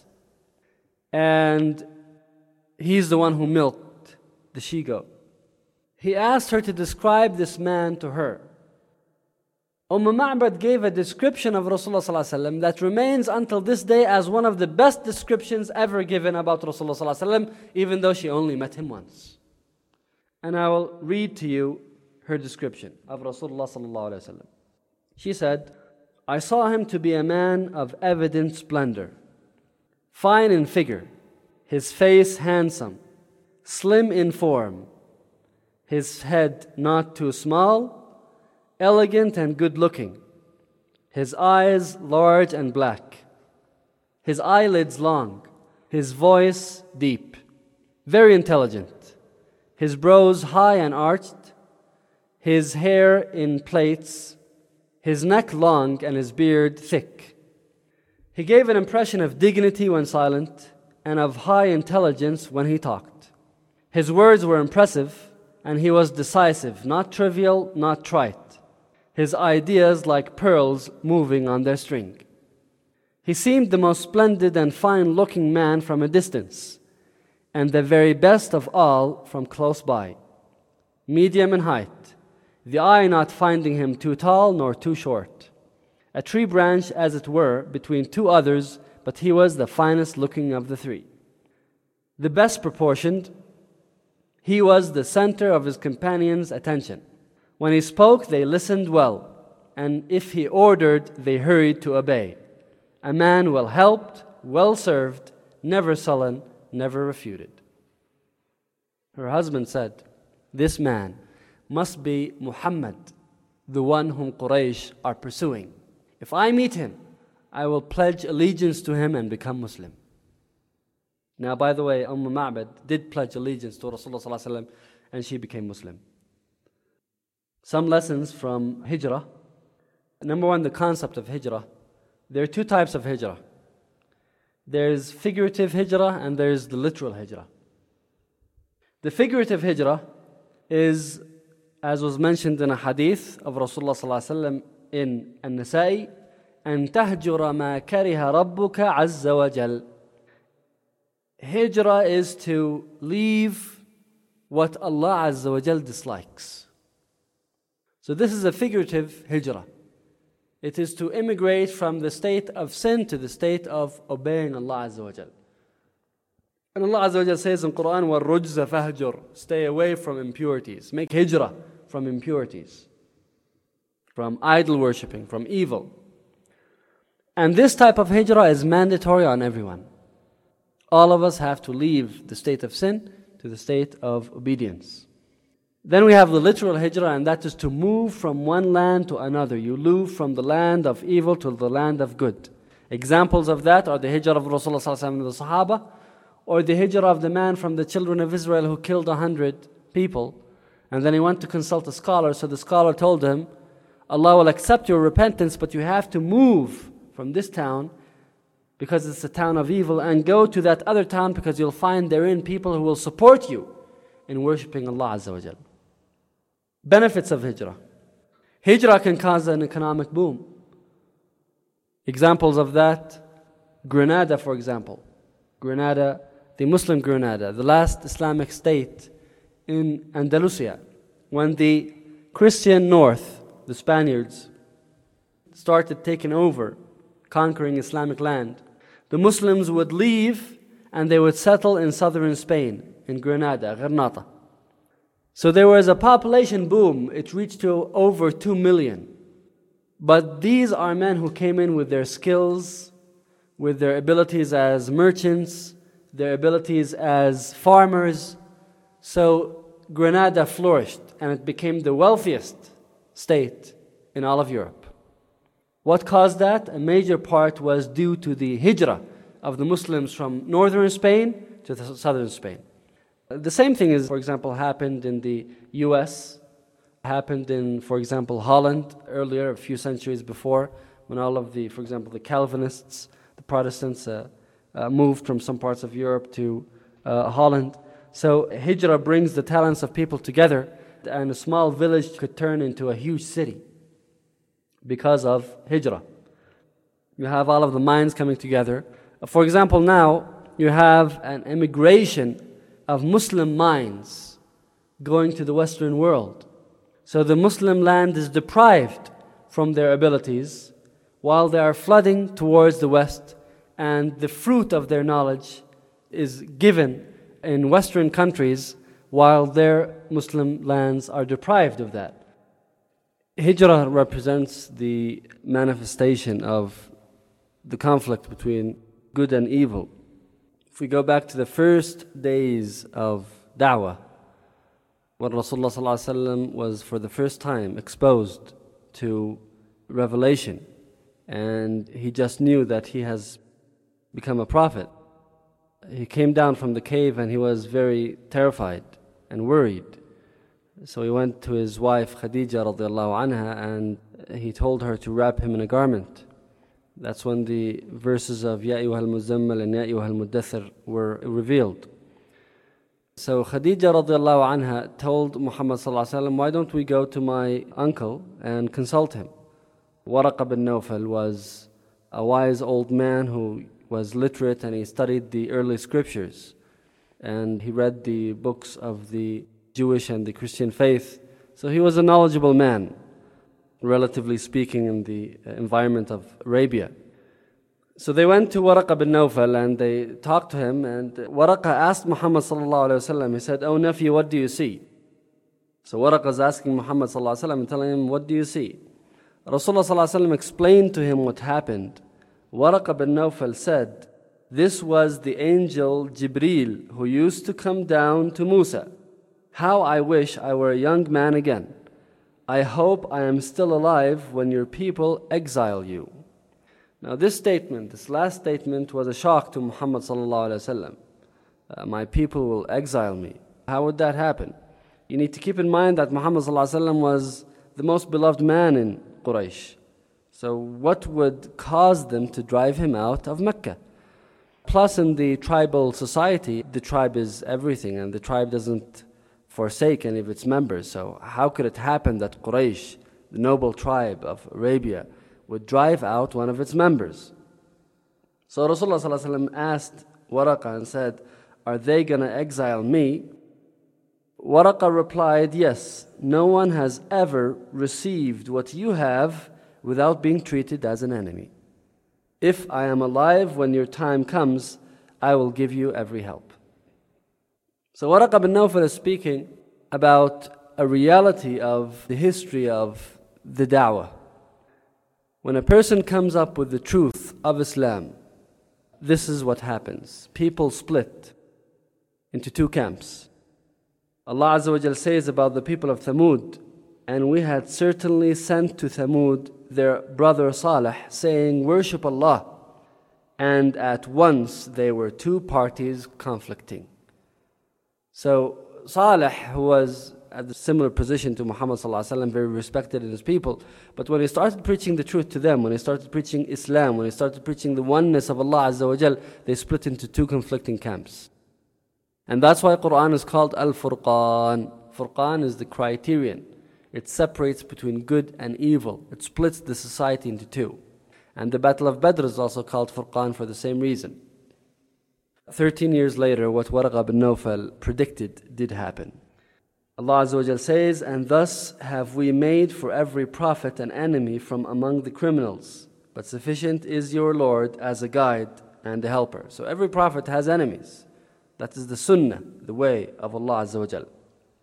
Speaker 5: And he's the one who milked the she-goat. He asked her to describe this man to her. Umm Ma'bad gave a description of Rasulullah sallallahu alaihi wasallam that remains until this day as one of the best descriptions ever given about Rasulullah sallallahu alaihi wasallam, even though she only met him once. And I will read to you her description of Rasulullah sallallahu alaihi wasallam. She said, I saw him to be a man of evident splendor, fine in figure, his face handsome, slim in form, his head not too small, elegant and good-looking, his eyes large and black, his eyelids long, his voice deep, very intelligent, his brows high and arched, his hair in plaits, his neck long and his beard thick. He gave an impression of dignity when silent and of high intelligence when he talked. His words were impressive and he was decisive, not trivial, not trite. His ideas like pearls moving on their string. He seemed the most splendid and fine-looking man from a distance, and the very best of all from close by. Medium in height, the eye not finding him too tall nor too short. A tree branch, as it were, between two others, but he was the finest looking of the three. The best proportioned, he was the center of his companions' attention. When he spoke, they listened well, and if he ordered, they hurried to obey. A man well helped, well served, never sullen, never refuted. Her husband said, this man must be Muhammad, the one whom Quraysh are pursuing. If I meet him, I will pledge allegiance to him and become Muslim. Now, by the way, Umm Ma'bad did pledge allegiance to Rasulullah sallallahu alaihi wasallam, and she became Muslim. Some lessons from Hijrah. Number one, the concept of Hijrah. There are two types of Hijrah. There's figurative Hijrah and there's the literal Hijrah. The figurative Hijrah is, as was mentioned in a hadith of Rasulullah sallallahu alaihi wasallam in An-Nasa'i, أن تهجر ما كره ربك عز وجل. Hijrah is to leave what Allah Azza wa Jal dislikes. So this is a figurative hijrah. It is to immigrate from the state of sin to the state of obeying Allah Azza wa Jal. And Allah Azza wa Jal says in Quran, وَالرُّجْزَ فَهْجُرْ. Stay away from impurities. Make hijrah from impurities, from idol worshipping, from evil. And this type of hijrah is mandatory on everyone. All of us have to leave the state of sin to the state of obedience. Then we have the literal hijrah, and that is to move from one land to another. You move from the land of evil to the land of good. Examples of that are the hijrah of Rasulullah sallallahu alaihi wasallam and the Sahaba, or the hijrah of the man from the children of Israel who killed a hundred people, and then he went to consult a scholar. So the scholar told him, Allah will accept your repentance, but you have to move from this town because it's a town of evil, and go to that other town because you'll find therein people who will support you in worshipping Allah Azza wa Jal. Benefits of hijrah. Hijrah can cause an economic boom. Examples of that, Grenada, for example. Grenada, the Muslim Grenada, the last Islamic state in Andalusia. When the Christian North, the Spaniards, started taking over, conquering Islamic land, the Muslims would leave and they would settle in southern Spain, in Grenada, Granada. So there was a population boom. It reached to over two million. But these are men who came in with their skills, with their abilities as merchants, their abilities as farmers. So Grenada flourished and it became the wealthiest state in all of Europe. What caused that? A major part was due to the hijrah of the Muslims from northern Spain to the southern Spain. The same thing is, for example, happened in the U S, happened in, for example, Holland earlier, a few centuries before, when all of the, for example, the Calvinists, the Protestants uh, uh, moved from some parts of Europe to uh, Holland. So hijrah brings the talents of people together, and a small village could turn into a huge city because of hijrah. You have all of the minds coming together. For example, now you have an immigration of Muslim minds going to the Western world. So the Muslim land is deprived from their abilities while they are flooding towards the West, and the fruit of their knowledge is given in Western countries while their Muslim lands are deprived of that. Hijrah represents the manifestation of the conflict between good and evil. If we go back to the first days of da'wah, when Rasulullah sallallahu alaihi wasallam was for the first time exposed to revelation, and he just knew that he has become a prophet. He came down from the cave and he was very terrified and worried. So he went to his wife Khadija radiallahu anha and he told her to wrap him in a garment. That's when the verses of Ya ayyuhal muzammal and Ya ayyuhal muddathir were revealed. So Khadija radiallahu anha told Muhammad sallallahu alaihi wasallam, why don't we go to my uncle and consult him? Waraqa bin Nawfal was a wise old man who was literate, and he studied the early scriptures, and he read the books of the Jewish and the Christian faith. So he was a knowledgeable man, relatively speaking, in the environment of Arabia. So they went to Waraqa bin Nawfal and they talked to him, and Waraqa asked Muhammad sallallahu alaihi wasallam, he said, "Oh nephew, what do you see?" So Waraqa is asking Muhammad sallallahu alaihi wasallam and telling him, "What do you see?" Rasulullah sallallahu alaihi wasallam explained to him what happened. Waraqa bin Nawfal said, "This was the angel Jibreel who used to come down to Musa. How I wish I were a young man again. I hope I am still alive when your people exile you. Now this statement, this last statement was a shock to Muhammad sallallahu alaihi wasallam. Uh, my people will exile me. How would that happen? You need to keep in mind that Muhammad sallallahu alaihi wasallam was the most beloved man in Quraysh. So what would cause them to drive him out of Mecca? Plus in the tribal society, the tribe is everything and the tribe doesn't forsake any of its members. So how could it happen that Quraysh, the noble tribe of Arabia, would drive out one of its members? So Rasulullah sallallahu alaihi wasallam asked Waraqa and said, are they going to exile me? Waraqa replied, yes, no one has ever received what you have without being treated as an enemy. If I am alive when your time comes, I will give you every help. So Waraqa bin Nawfal is speaking about a reality of the history of the da'wah. When a person comes up with the truth of Islam, this is what happens. People split into two camps. Allah Azza wa Jal says about the people of Thamud, and we had certainly sent to Thamud their brother Salih, saying, worship Allah. And at once they were two parties conflicting. So Salih, who was at a similar position to Muhammad sallallahu alaihi wasallam, very respected in his people, but when he started preaching the truth to them, when he started preaching Islam, when he started preaching the oneness of Allah Azza wa Jal, they split into two conflicting camps. And that's why Quran is called Al-Furqan. Furqan is the criterion. It separates between good and evil. It splits the society into two. And the Battle of Badr is also called Furqan for the same reason. Thirteen years later, what Waraqa bin Nawfal predicted did happen. Allah Azza wa Jal says, and thus have we made for every prophet an enemy from among the criminals. But sufficient is your Lord as a guide and a helper. So every prophet has enemies. That is the sunnah, the way of Allah Azza wa Jal.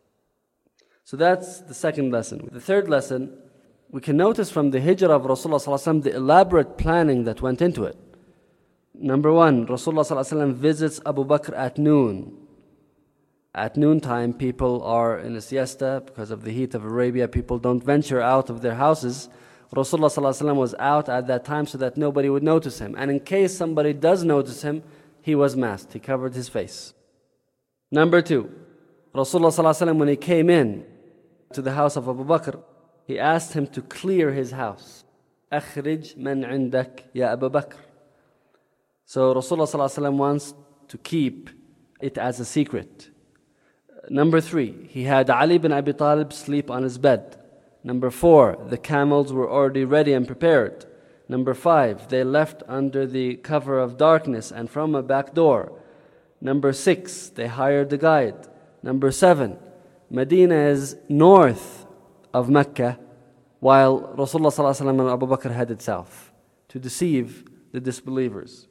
Speaker 5: So that's the second lesson. The third lesson, we can notice from the hijrah of Rasulullah sallallahu alaihi wasallam the elaborate planning that went into it. Number one, Rasulullah sallallahu alaihi wasallam visits Abu Bakr at noon. At noontime, people are in a siesta because of the heat of Arabia. People don't venture out of their houses. Rasulullah sallallahu alaihi wasallam was out at that time so that nobody would notice him. And in case somebody does notice him, he was masked. He covered his face. Number two, Rasulullah sallallahu alaihi wasallam, when he came in to the house of Abu Bakr, he asked him to clear his house. أخرج من عندك يا أبا بكر. So Rasulullah sallallahu alaihi wasallam wants to keep it as a secret. Number three, he had Ali bin Abi Talib sleep on his bed. Number four, the camels were already ready and prepared. Number five, they left under the cover of darkness and from a back door. Number six, they hired a guide. Number seven, Medina is north of Mecca, while Rasulullah sallallahu alaihi wasallam and Abu Bakr headed south to deceive the disbelievers.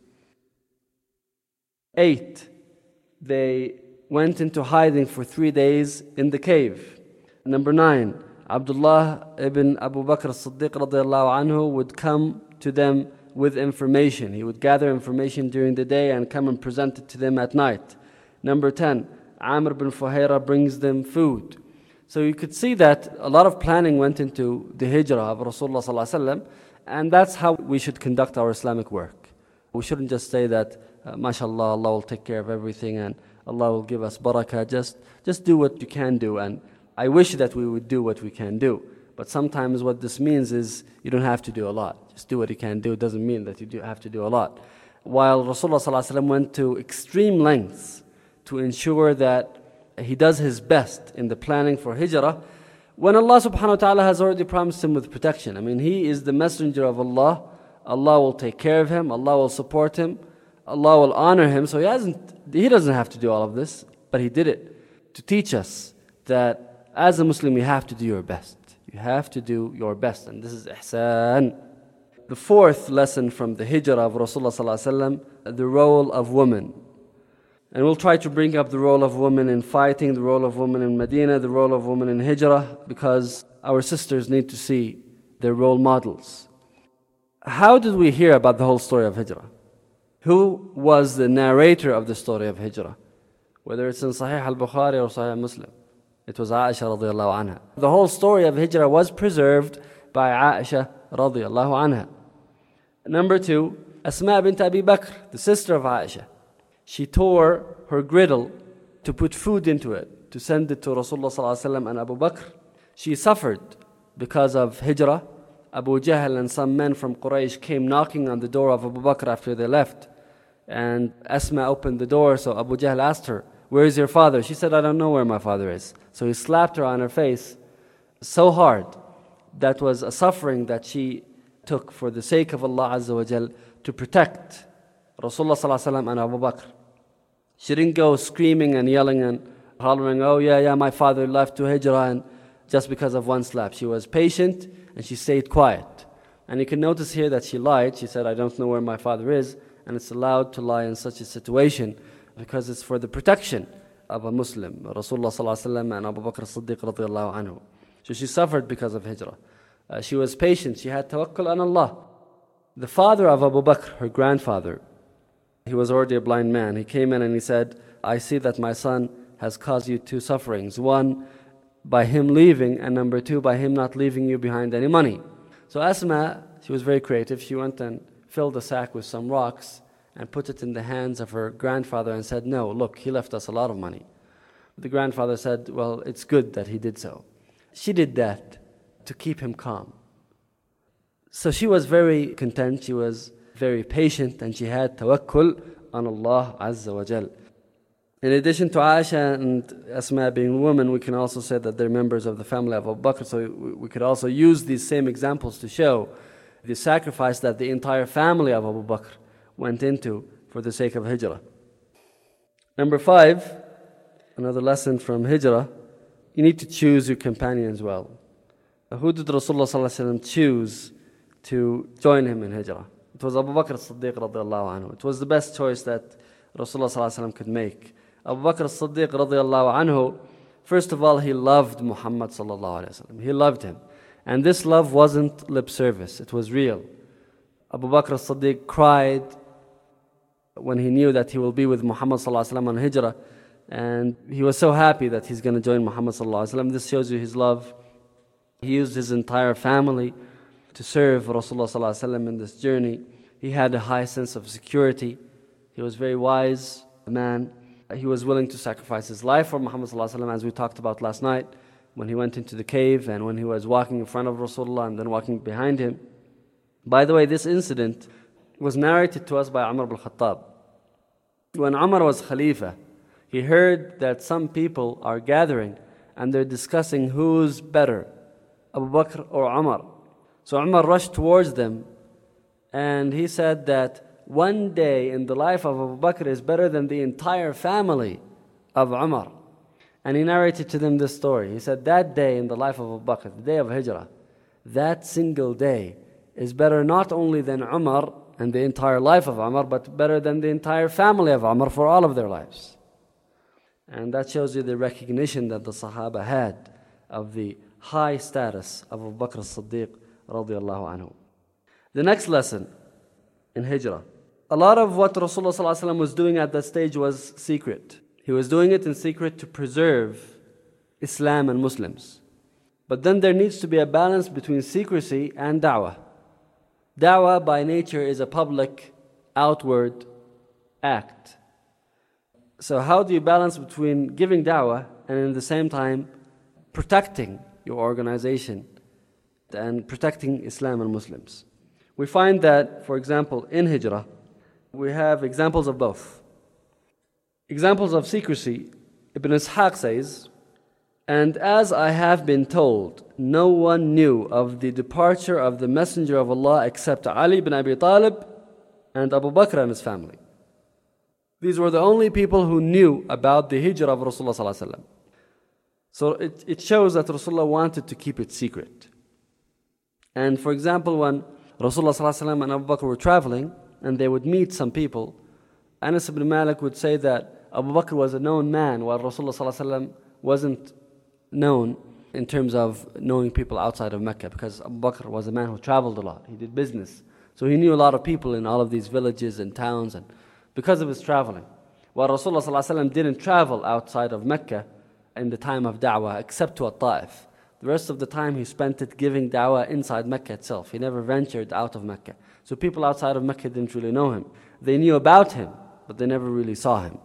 Speaker 5: Eight, they went into hiding for three days in the cave. Number nine, Abdullah ibn Abu Bakr as-Siddiq radiallahu anhu would come to them with information. He would gather information during the day and come and present it to them at night. Number ten, Amr bin Fuhaira brings them food. So you could see that a lot of planning went into the hijrah of Rasulullah sallallahu alaihi wasallam, and that's how we should conduct our Islamic work. We shouldn't just say that, uh, mashallah, Allah will take care of everything and Allah will give us barakah. Just, just do what you can do, and I wish that we would do what we can do. But sometimes what this means is you don't have to do a lot. Just do what you can do. It doesn't mean that you do have to do a lot. While Rasulullah sallallahu alaihi wasallam went to extreme lengths to ensure that he does his best in the planning for hijrah, when Allah subhanahu wa ta'ala has already promised him with protection. I mean, he is the messenger of Allah. Allah will take care of him. Allah will support him. Allah will honor him. So he hasn't, he doesn't have to do all of this, but he did it to teach us that as a Muslim you have to do your best. You have to do your best, and this is ihsan. The fourth lesson from the hijrah of Rasulullah sallallahu alaihi wasallam, the role of women. And we'll try to bring up the role of women in fighting, the role of women in Medina, the role of women in hijrah, because our sisters need to see their role models. How did we hear about the whole story of hijrah? Who was the narrator of the story of hijrah? Whether it's in Sahih al-Bukhari or Sahih Muslim. It was Aisha radiallahu anha. The whole story of Hijrah was preserved by Aisha radiallahu anha. Number two, Asma bint Abi Bakr, the sister of Aisha. She tore her griddle to put food into it, to send it to Rasulullah sallallahu alaihi wasallam and Abu Bakr. She suffered because of Hijrah. Abu Jahl and some men from Quraysh came knocking on the door of Abu Bakr after they left. And Asma opened the door, so Abu Jahl asked her, "Where is your father?" She said, "I don't know where my father is." So he slapped her on her face so hard. That was a suffering that she took for the sake of Allah Azza wa Jal to protect Rasulullah sallallahu alaihi wasallam and Abu Bakr. She didn't go screaming and yelling and hollering, "Oh yeah, yeah, my father left to Hijrah," and just because of one slap. She was patient and she stayed quiet. And you can notice here that she lied. She said, "I don't know where my father is." And it's allowed to lie in such a situation because it's for the protection of a Muslim, Rasulullah sallallahu alaihi wasallam and Abu Bakr as-Siddiq radiyallahu anhu. So she suffered because of Hijrah. Uh, she was patient. She had tawakkul on Allah. The father of Abu Bakr, her grandfather, he was already a blind man. He came in and he said, "I see that my son has caused you two sufferings. One, by him leaving, and number two, by him not leaving you behind any money." So Asma, she was very creative. She went and filled a sack with some rocks and put it in the hands of her grandfather and said, "No, look, he left us a lot of money." The grandfather said, "Well, it's good that he did so." She did that to keep him calm. So she was very content, she was very patient, and she had tawakkul on Allah Azza wa Jal. In addition to Aisha and Asma being women, we can also say that they're members of the family of Abu Bakr. So we could also use these same examples to show the sacrifice that the entire family of Abu Bakr went into for the sake of Hijrah. Number five, another lesson from Hijrah, you need to choose your companions well. Who did Rasulullah sallallahu alaihi wasallam choose to join him in Hijrah? It was Abu Bakr as-Siddiq radiallahu anhu. It was the best choice that Rasulullah sallallahu alaihi wasallam could make. Abu Bakr as-Siddiq radiallahu anhu, first of all, he loved Muhammad sallallahu alaihi wasallam. He loved him. And this love wasn't lip service, it was real. Abu Bakr as-Siddiq cried when he knew that he will be with Muhammad sallallahu alaihi wasallam on Hijrah, and he was so happy that he's going to join Muhammad sallallahu alaihi wasallam. This shows you his love. He used his entire family to serve Rasulullah sallallahu alaihi wasallam in this journey. He had a high sense of security. He was very wise man. He was willing to sacrifice his life for Muhammad sallallahu alaihi wasallam, as we talked about last night, when he went into the cave and when he was walking in front of Rasulullah and then walking behind him. By the way, this incident was narrated to us by Umar ibn Khattab. When Umar was Khalifa, he heard that some people are gathering and they're discussing who's better, Abu Bakr or Umar. So Umar rushed towards them and he said that one day in the life of Abu Bakr is better than the entire family of Umar. And he narrated to them this story. He said that day in the life of Abu Bakr, the day of Hijrah, that single day is better not only than Umar and the entire life of Umar, but better than the entire family of Umar for all of their lives. And that shows you the recognition that the Sahaba had of the high status of Abu Bakr as-Siddiq radiallahu anhu. The next lesson in Hijrah. A lot of what Rasulullah sallallahu alaihi wasallam was doing at that stage was secret. He was doing it in secret to preserve Islam and Muslims. But then there needs to be a balance between secrecy and da'wah. Da'wah by nature is a public, outward act. So how do you balance between giving da'wah and at the same time protecting your organization and protecting Islam and Muslims? We find that, for example, in Hijrah, we have examples of both. Examples of secrecy, Ibn Ishaq says, "And as I have been told, no one knew of the departure of the Messenger of Allah except Ali ibn Abi Talib and Abu Bakr and his family." These were the only people who knew about the Hijrah of Rasulullah sallallahu alaihi wasallam. So it, it shows that Rasulullah wanted to keep it secret. And for example, when Rasulullah sallallahu alaihi wasallam and Abu Bakr were traveling and they would meet some people, Anas ibn Malik would say that Abu Bakr was a known man while Rasulullah sallallahu alaihi wasallam wasn't known in terms of knowing people outside of Mecca, because Abu Bakr was a man who traveled a lot. He did business. So he knew a lot of people in all of these villages and towns, and because of his traveling. While Rasulullah sallallahu alaihi wasallam didn't travel outside of Mecca, in the time of da'wah except to At-Ta'if. The rest of the time he spent it giving da'wah inside Mecca itself. He never ventured out of Mecca. So people outside of Mecca didn't really know him. They knew about him, but they never really saw him.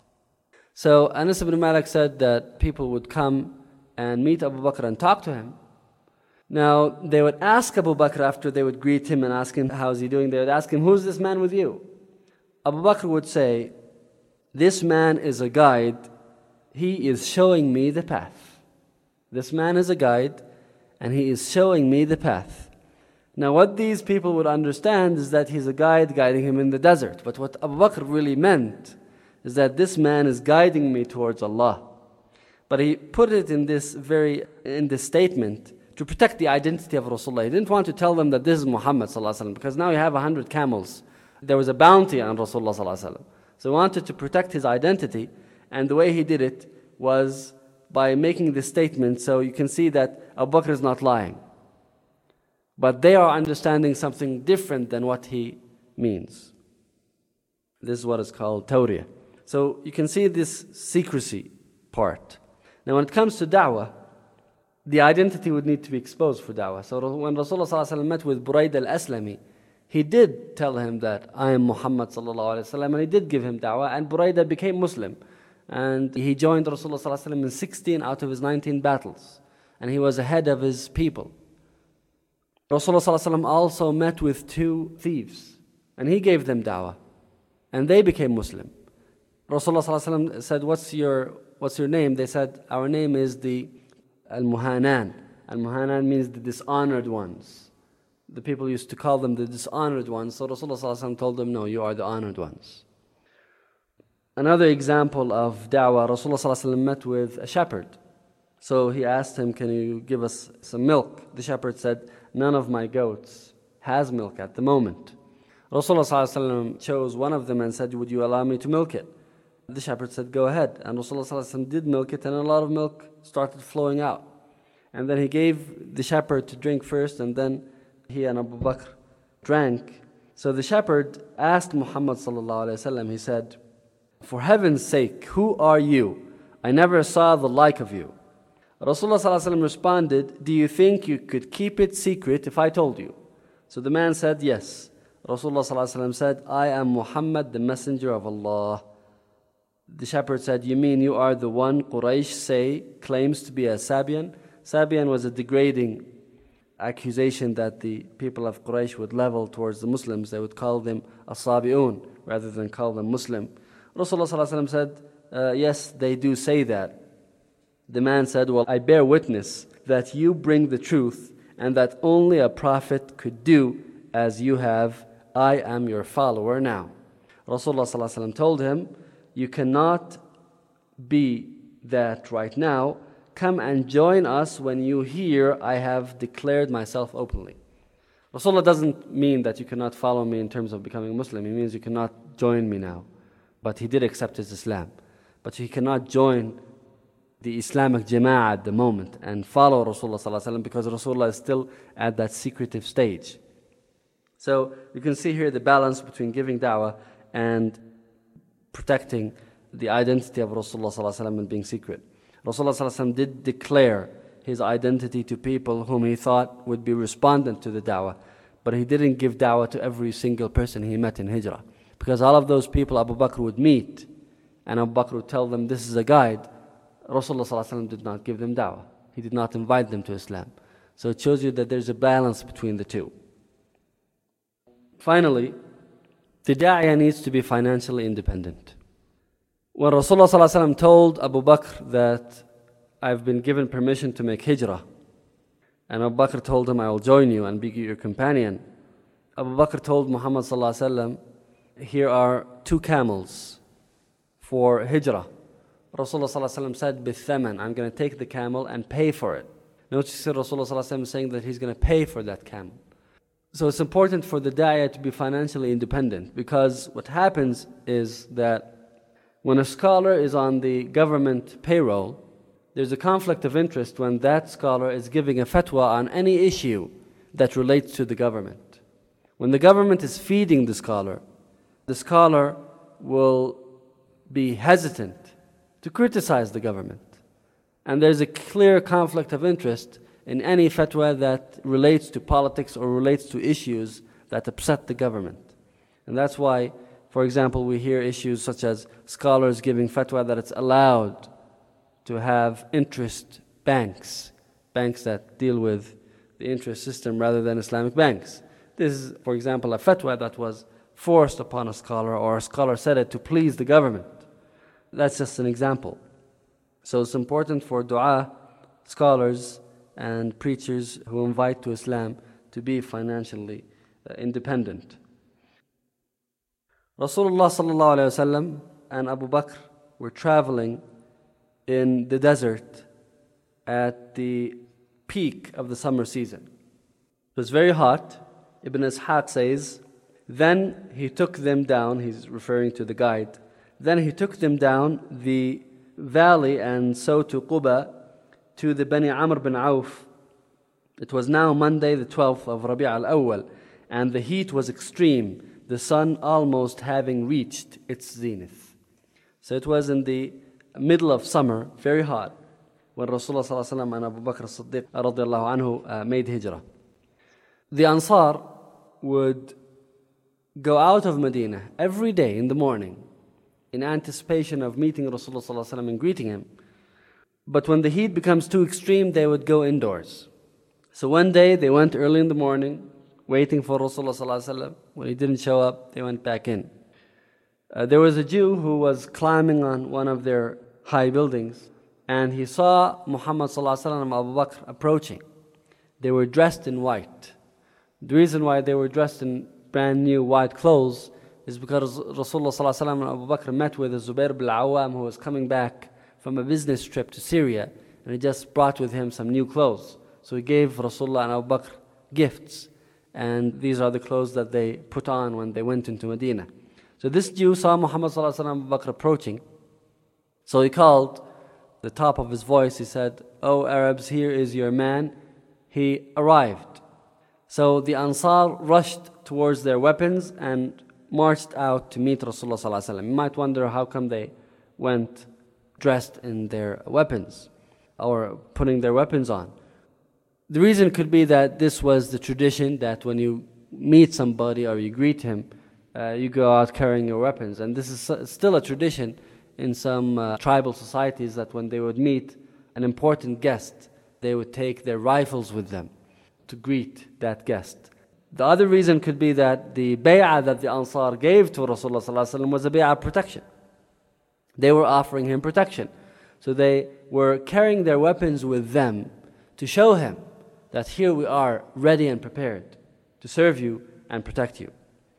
Speaker 5: So Anas ibn Malik said that people would come and meet Abu Bakr and talk to him. Now, they would ask Abu Bakr after they would greet him and ask him, how's he doing? They would ask him, who's this man with you? Abu Bakr would say, this man is a guide. He is showing me the path. This man is a guide, and he is showing me the path. Now, what these people would understand is that he's a guide guiding him in the desert. But what Abu Bakr really meant is that this man is guiding me towards Allah. But he put it in this very, in this statement to protect the identity of Rasulullah. He didn't want to tell them that this is Muhammad sallallahu alaihi wasallam, because now you have a hundred camels. There was a bounty on Rasulullah sallallahu alaihi wasallam. So he wanted to protect his identity, and the way he did it was by making this statement, so you can see that Abu Bakr is not lying. But they are understanding something different than what he means. This is what is called tawriyah. So you can see this secrecy part. Now when it comes to da'wah, the identity would need to be exposed for da'wah. So when Rasulullah sallallahu alaihi wasallam met with Burayd al-Aslami, he did tell him that I am Muhammad sallallahu alaihi wasallam, and he did give him da'wah, and Buraydah became Muslim. And he joined Rasulullah sallallahu alaihi wasallam in sixteen out of his nineteen battles. And he was ahead of his people. Rasulullah sallallahu alaihi wasallam also met with two thieves, and he gave them da'wah, and they became Muslim. Rasulullah sallallahu alaihi wasallam said, what's your, what's your name? They said, our name is the Al-Muhanan. Al-Muhanan means the dishonored ones. The people used to call them the dishonored ones. So Rasulullah sallallahu alaihi wasallam told them, no, you are the honored ones. Another example of da'wah, Rasulullah sallallahu alaihi wasallam met with a shepherd. So he asked him, can you give us some milk? The shepherd said, none of my goats has milk at the moment. Rasulullah sallallahu alaihi wasallam chose one of them and said, would you allow me to milk it? The shepherd said, go ahead. And Rasulullah sallallahu alaihi wasallam did milk it, and a lot of milk started flowing out. And then he gave the shepherd to drink first, and then he and Abu Bakr drank. So the shepherd asked Muhammad sallallahu alaihi wasallam, he said, for heaven's sake, who are you? I never saw the like of you. Rasulullah sallallahu alaihi wasallam responded, do you think you could keep it secret if I told you? So the man said, yes. Rasulullah sallallahu alaihi wasallam said, I am Muhammad, the messenger of Allah. The shepherd said, you mean you are the one Quraysh say claims to be a Sabian? Sabian was a degrading accusation that the people of Quraysh would level towards the Muslims. They would call them As-Sabi'un rather than call them Muslim. Rasulullah sallallahu alaihi wasallam said, uh, yes, they do say that. The man said, well, I bear witness that you bring the truth and that only a prophet could do as you have. I am your follower now. Rasulullah sallallahu alaihi wasallam told him, you cannot be that right now. Come and join us when you hear I have declared myself openly. Rasulullah doesn't mean that you cannot follow me in terms of becoming a Muslim. He means you cannot join me now. But he did accept his Islam. But he cannot join the Islamic Jama'ah at the moment and follow Rasulullah sallallahu alaihi wasallam, because Rasulullah is still at that secretive stage. So you can see here the balance between giving da'wah and protecting the identity of Rasulullah sallallahu alaihi wasallam and being secret. Rasulullah sallallahu alaihi wasallam did declare his identity to people whom he thought would be respondent to the da'wah, but he didn't give da'wah to every single person he met in Hijrah, because all of those people Abu Bakr would meet, and Abu Bakr would tell them this is a guide. Rasulullah sallallahu alaihi wasallam did not give them da'wah. He did not invite them to Islam. So it shows you that there's a balance between the two. Finally, the da'iyah needs to be financially independent. When Rasulullah sallallahu alaihi wasallam told Abu Bakr that I've been given permission to make hijrah, and Abu Bakr told him, I will join you and be your companion, Abu Bakr told Muhammad sallallahu alaihi wasallam, here are two camels for hijrah. Rasulullah sallallahu alaihi wasallam said, bithaman, I'm going to take the camel and pay for it. Notice Rasulullah sallallahu alaihi wasallam saying that he's going to pay for that camel. So it's important for the da'iyah to be financially independent, because what happens is that when a scholar is on the government payroll, there's a conflict of interest when that scholar is giving a fatwa on any issue that relates to the government. When the government is feeding the scholar, the scholar will be hesitant to criticize the government. And there's a clear conflict of interest in any fatwa that relates to politics or relates to issues that upset the government. And that's why, for example, we hear issues such as scholars giving fatwa that it's allowed to have interest banks, banks that deal with the interest system rather than Islamic banks. This is, for example, a fatwa that was forced upon a scholar, or a scholar said it to please the government. That's just an example. So it's important for dua, scholars, and preachers who invite to Islam to be financially uh, independent. Rasulullah sallallahu alayhi wasallam and Abu Bakr were traveling in the desert at the peak of the summer season. It was very hot. Ibn Ishaq says, then he took them down, he's referring to the guide, then he took them down the valley and so to Quba, to the Bani Amr bin Auf. It was now Monday the twelfth of Rabi' al-Awwal, and the heat was extreme, the sun almost having reached its zenith. So it was in the middle of summer, very hot, when Rasulullah sallallahu alaihi wasallam and Abu Bakr as-Siddiq radiallahu anhu uh, made hijrah. The Ansar would go out of Medina every day in the morning in anticipation of meeting Rasulullah sallallahu alaihi wasallam and greeting him. But when the heat becomes too extreme, they would go indoors. So one day they went early in the morning, waiting for Rasulullah sallallahu alaihi wasallam. When he didn't show up, they went back in. Uh, there was a Jew who was climbing on one of their high buildings, and he saw Muhammad sallallahu alaihi wasallam and Abu Bakr approaching. They were dressed in white. The reason why they were dressed in brand new white clothes is because Rasulullah sallallahu alaihi wasallam and Abu Bakr met with Zubair bin Awam, who was coming back from a business trip to Syria, and he just brought with him some new clothes. So he gave Rasulullah and Abu Bakr gifts, and these are the clothes that they put on when they went into Medina. So this Jew saw Muhammad sallallahu alaihi wasallam and Abu Bakr approaching. So he called the top of his voice, he said, "O Arabs, here is your man. He arrived." So the Ansar rushed towards their weapons and marched out to meet Rasulullah sallallahu alaihi wasallam. You might wonder how come they went dressed in their weapons or putting their weapons on. The reason could be that this was the tradition that when you meet somebody or you greet him, uh, you go out carrying your weapons. And this is still a tradition in some uh, tribal societies that when they would meet an important guest, they would take their rifles with them to greet that guest. The other reason could be that the bay'ah that the Ansar gave to Rasulullah sallallahu alaihi wasallam was a bay'ah of protection. They were offering him protection. So they were carrying their weapons with them to show him that here we are ready and prepared to serve you and protect you.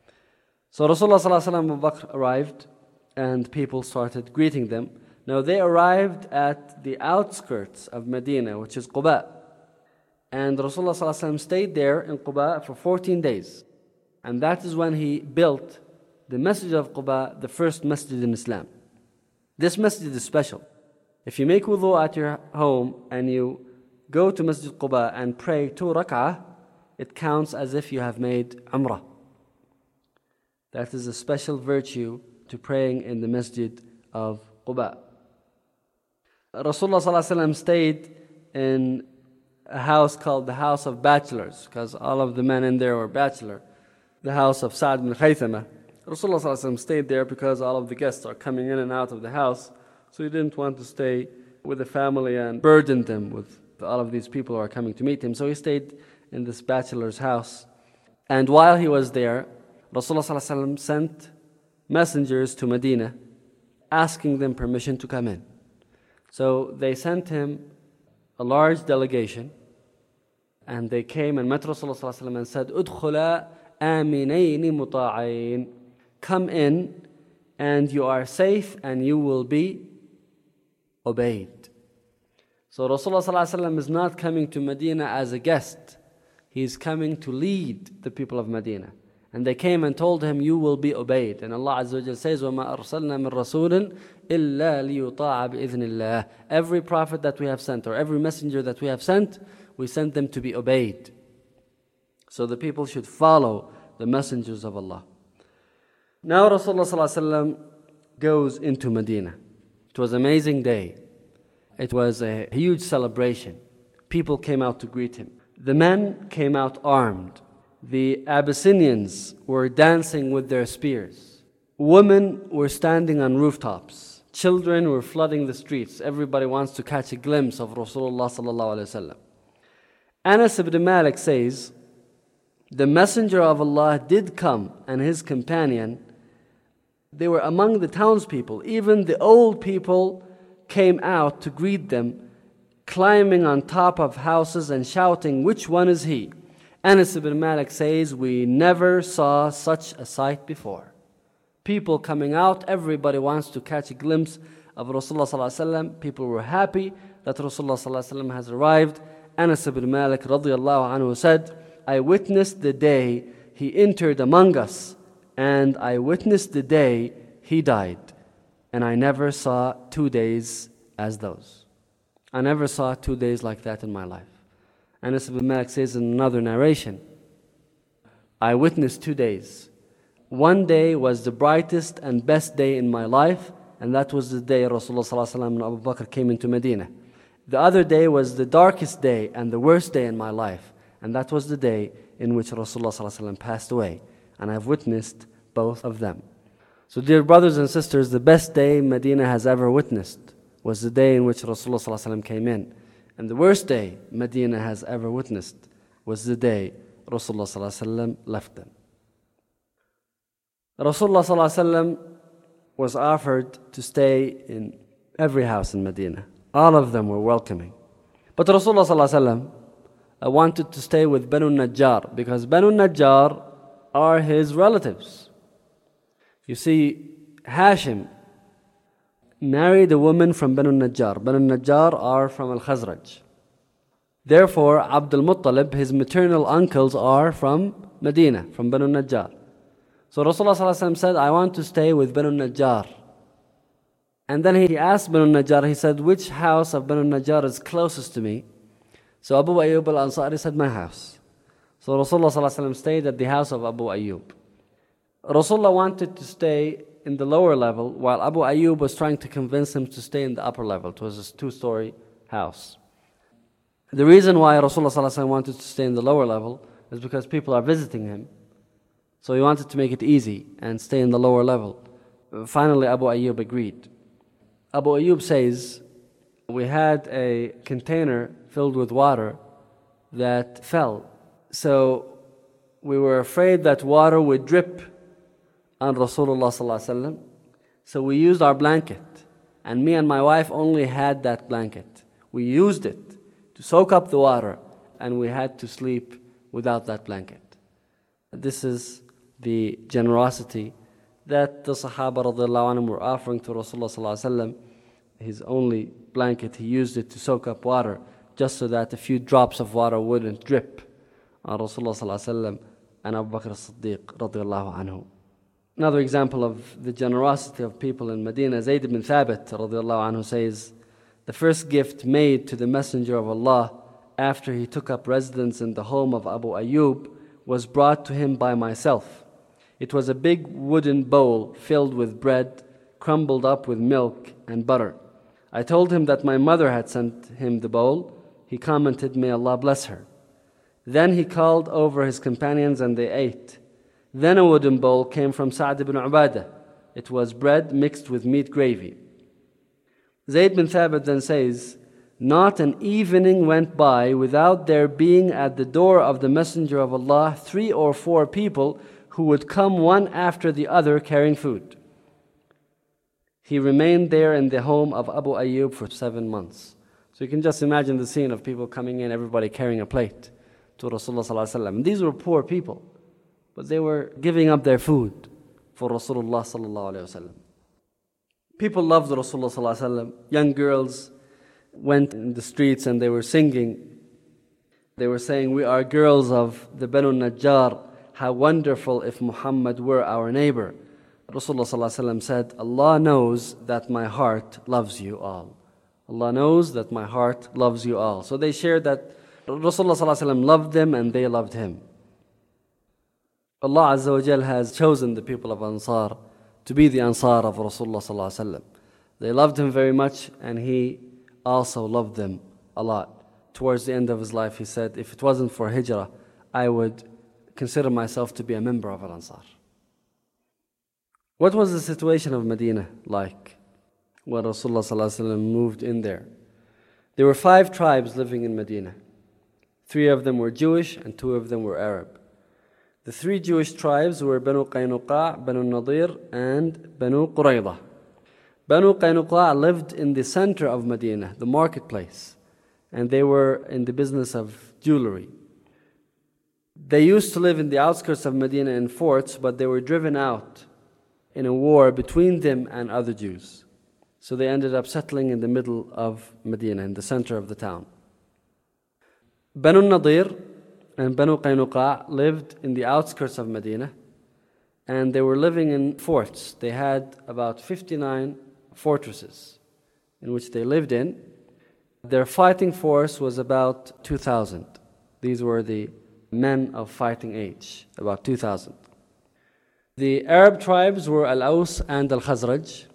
Speaker 5: So Rasulullah sallallahu alaihi wasallam and Abu Bakr arrived, and people started greeting them. Now they arrived at the outskirts of Medina, which is Quba. And Rasulullah sallallahu alaihi wasallam stayed there in Quba for fourteen days. And that is when he built the Masjid of Quba, the first masjid in Islam. This masjid is special. If you make wudu at your home and you go to Masjid Quba and pray two rak'ah, it counts as if you have made umrah. That is a special virtue to praying in the Masjid of Quba. Rasulullah sallallahu alaihi wasallam stayed in a house called the House of Bachelors, because all of the men in there were bachelor. The house of Sa'd bin Khaythama. Rasulullah sallallahu alaihi wasallam stayed there because all of the guests are coming in and out of the house, so he didn't want to stay with the family and burden them with all of these people who are coming to meet him. So he stayed in this bachelor's house. And while he was there, Rasulullah sallallahu alaihi wasallam sent messengers to Medina asking them permission to come in. So they sent him a large delegation, and they came and met Rasulullah sallallahu alaihi wasallam and said, "Udkhula aminayni muta'ain." Come in, and you are safe, and you will be obeyed. So Rasulullah sallallahu alaihi wasallam is not coming to Medina as a guest. He is coming to lead the people of Medina. And they came and told him, you will be obeyed. And Allah Azza wa Jalla says, وَمَا أَرْسَلْنَا مِن رَسُولٍ إِلَّا لِيُطَاعَ بِإِذْنِ اللَّهِ. Every prophet that we have sent, or every messenger that we have sent, we sent them to be obeyed. So the people should follow the messengers of Allah. Now Rasulullah sallallahu alaihi wasallam goes into Medina. It was an amazing day. it was a huge celebration. People came out to greet him. The men came out armed. The Abyssinians were dancing with their spears. Women were standing on rooftops. Children were flooding the streets. Everybody wants to catch a glimpse of Rasulullah sallallahu alaihi wasallam. Anas ibn Malik says, the Messenger of Allah did come and his companion. They were among the townspeople. Even the old people came out to greet them, climbing on top of houses and shouting, "Which one is he?" Anas ibn Malik says, we never saw such a sight before. People coming out, everybody wants to catch a glimpse of Rasulullah sallallahu alaihi wasallam. People were happy that Rasulullah sallallahu alaihi wasallam has arrived. Anas ibn Malik radiyallahu anhu said, I witnessed the day he entered among us, and I witnessed the day he died. And I never saw two days as those. I never saw two days like that in my life. Anas ibn Malik says in another narration, I witnessed two days. One day was the brightest and best day in my life, and that was the day Rasulullah sallallahu alaihi wasallam and Abu Bakr came into Medina. The other day was the darkest day and the worst day in my life, and that was the day in which Rasulullah sallallahu alaihi wasallam passed away. And I've witnessed both of them. So dear brothers and sisters, the best day Medina has ever witnessed was the day in which Rasulullah sallallahu alaihi wasallam came in. And the worst day Medina has ever witnessed was the day Rasulullah sallallahu alaihi wasallam left them. Rasulullah sallallahu alaihi wasallam was offered to stay in every house in Medina. All of them were welcoming. But Rasulullah sallallahu alaihi wasallam wanted to stay with Banu Najjar, because Banu Najjar are his relatives. You see, Hashim married a woman from Banu Najjar. Banu Najjar are from Al-Khazraj. Therefore, Abdul Muttalib, his maternal uncles, are from Medina, from Banu Najjar. So Rasulullah sallallahu alaihi wasallam said, I want to stay with Banu Najjar. And then he asked Banu Najjar, he said, which house of Banu Najjar is closest to me? So Abu Ayyub al-Ansari said, my house. So Rasulullah sallallahu alaihi wasallam stayed at the house of Abu Ayyub. Rasulullah wanted to stay in the lower level, while Abu Ayyub was trying to convince him to stay in the upper level. It was a two-story house. The reason why Rasulullah sallallahu alaihi wasallam wanted to stay in the lower level is because people are visiting him. So he wanted to make it easy and stay in the lower level. Finally, Abu Ayyub agreed. Abu Ayyub says, we had a container filled with water that fell. So we were afraid that water would drip on Rasulullah sallallahu alaihi wasallam. So we used our blanket, and me and my wife only had that blanket. We used it to soak up the water, and we had to sleep without that blanket. This is the generosity that the Sahaba radiallahu anhum were offering to Rasulullah sallallahu alaihi wasallam. His only blanket, he used it to soak up water, just so that a few drops of water wouldn't drip on Rasulullah sallallahu alaihi wasallam and Abu Bakr as-Siddiq radiallahu anhu. Another example of the generosity of people in Medina, Zayd ibn Thabit radiallahu anhu says, the first gift made to the Messenger of Allah after he took up residence in the home of Abu Ayyub was brought to him by myself. It was a big wooden bowl filled with bread, crumbled up with milk and butter. I told him that my mother had sent him the bowl. He commented, may Allah bless her. Then he called over his companions and they ate. Then a wooden bowl came from Sa'd ibn Ubadah. It was bread mixed with meat gravy. Zayd bin Thabit then says, not an evening went by without there being at the door of the Messenger of Allah three or four people who would come one after the other carrying food. He remained there in the home of Abu Ayyub for seven months. So you can just imagine the scene of people coming in, everybody carrying a plate to Rasulullah sallallahu alaihi wasallam. These were poor people, but they were giving up their food for Rasulullah sallallahu alaihi wasallam. People loved Rasulullah sallallahu alaihi wasallam. Young girls went in the streets and they were singing. They were saying, we are girls of the Banu Najjar. How wonderful if Muhammad were our neighbor. Rasulullah sallallahu alaihi wasallam said, Allah knows that my heart loves you all. Allah knows that my heart loves you all. So they shared that Rasulullah sallallahu alaihi wasallam loved them and they loved him. Allah Azza wa Jal has chosen the people of Ansar to be the Ansar of Rasulullah sallallahu alaihi wasallam. They loved him very much, and He also loved them a lot. Towards the end of his life, he said, if it wasn't for hijrah, I would consider myself to be a member of Al-Ansar. What was the situation of Medina like when Rasulullah ﷺ moved in there? There were five tribes living in Medina. Three of them were Jewish and two of them were Arab. The three Jewish tribes were Banu Qaynuqa', Banu Nadir, and Banu Qurayza. Banu Qaynuqa' lived in the center of Medina, the marketplace, and they were in the business of jewelry. They used to live in the outskirts of Medina in forts, but they were driven out in a war between them and other Jews. So they ended up settling in the middle of Medina, in the center of the town. Banu Nadir and Banu Qaynuqa' lived in the outskirts of Medina, and they were living in forts. They had about fifty-nine fortresses in which they lived in. Their fighting force was about two thousand. These were the men of fighting age, about two thousand. The Arab tribes were Al-Aws and Al-Khazraj,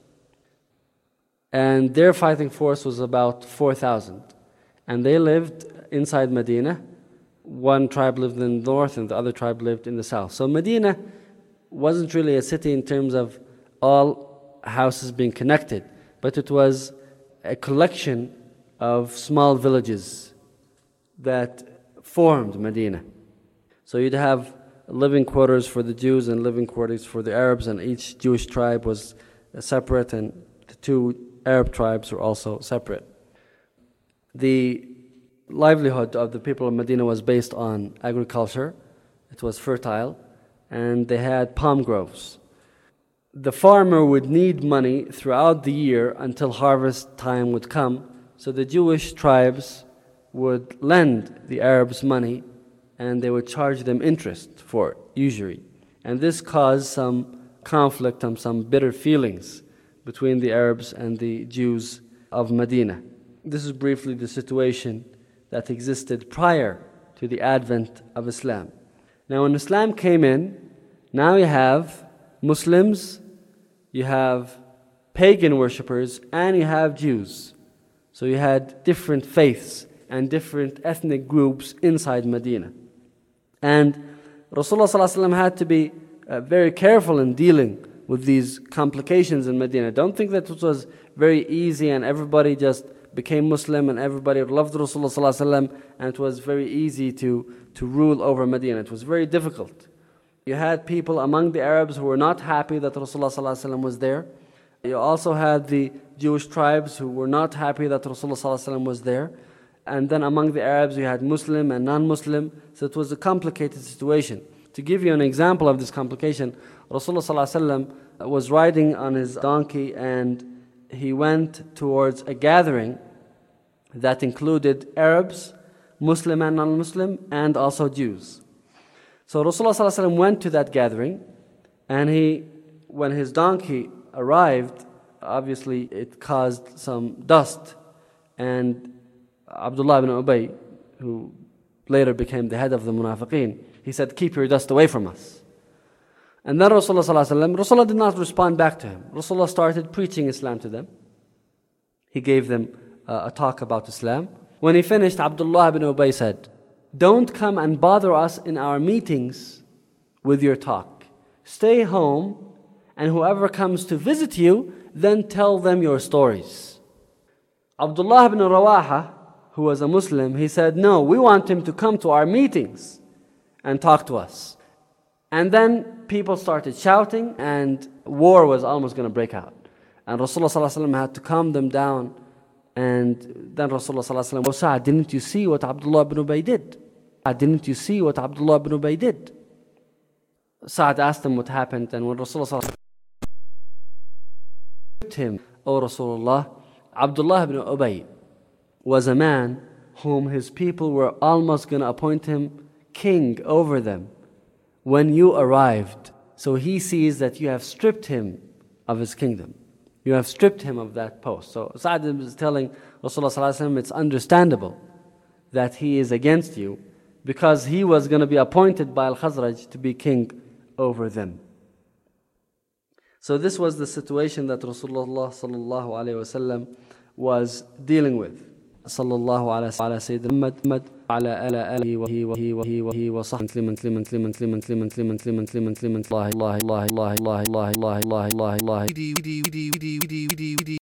Speaker 5: and their fighting force was about four thousand. And they lived inside Medina. One tribe lived in the north and the other tribe lived in the south. So Medina wasn't really a city in terms of all houses being connected, but it was a collection of small villages that formed Medina. So you'd have living quarters for the Jews and living quarters for the Arabs, and each Jewish tribe was separate, and the two Arab tribes were also separate. The livelihood of the people of Medina was based on agriculture. It was fertile, and they had palm groves. The farmer would need money throughout the year until harvest time would come, so the Jewish tribes would lend the Arabs money, and they would charge them interest for it, usury. And this caused some conflict and some bitter feelings between the Arabs and the Jews of Medina. This is briefly the situation that existed prior to the advent of Islam. Now when Islam came in, now you have Muslims, you have pagan worshippers, and you have Jews. So you had different faiths and different ethnic groups inside Medina. And Rasulullah ﷺ had to be uh, very careful in dealing with these complications in Medina. Don't think that it was very easy and everybody just became Muslim and everybody loved Rasulullah ﷺ and it was very easy to, to rule over Medina. It was very difficult. You had people among the Arabs who were not happy that Rasulullah ﷺ was there. You also had the Jewish tribes who were not happy that Rasulullah ﷺ was there. And then among the Arabs you had Muslim and non-Muslim. So it was a complicated situation. To give you an example of this complication, Rasulullah ﷺ was riding on his donkey and he went towards a gathering that included Arabs, Muslim and non-Muslim, and also Jews. So Rasulullah ﷺ went to that gathering, and he, when his donkey arrived, obviously it caused some dust, and Abdullah ibn Ubay, who later became the head of the Munafiqeen, he said, "Keep your dust away from us." And then Rasulullah ﷺ, Rasulullah did not respond back to him. Rasulullah started preaching Islam to them. He gave them uh, a talk about Islam. When he finished, Abdullah ibn Ubay said, "Don't come and bother us in our meetings with your talk. Stay home, and whoever comes to visit you, then tell them your stories." Abdullah ibn Rawaha, who was a Muslim, he said, "No, we want him to come to our meetings and talk to us." And then people started shouting and war was almost going to break out. And Rasulullah ﷺ had to calm them down. And then Rasulullah ﷺ, "Oh Sa'ad, didn't you see what Abdullah ibn Ubay did? Didn't you see what Abdullah ibn Ubay did?" Sa'ad asked him what happened, and when Rasulullah ﷺ asked him, "O Rasulullah, Abdullah ibn Ubay was a man whom his people were almost going to appoint him king over them when you arrived. So he sees that you have stripped him of his kingdom. You have stripped him of that post." So Sa'ad is telling Rasulullah ﷺ, it's understandable that he is against you because he was going to be appointed by Al-Khazraj to be king over them. So this was the situation that Rasulullah ﷺ was dealing with. Sallallahu ala Sayyidina Muhammad ala ala alihi wa he wa he wa he wa he wa sahbihi liman liman liman liman liman liman liman liman liman liman Allah Allah Allah Allah Allah Allah Allah Allah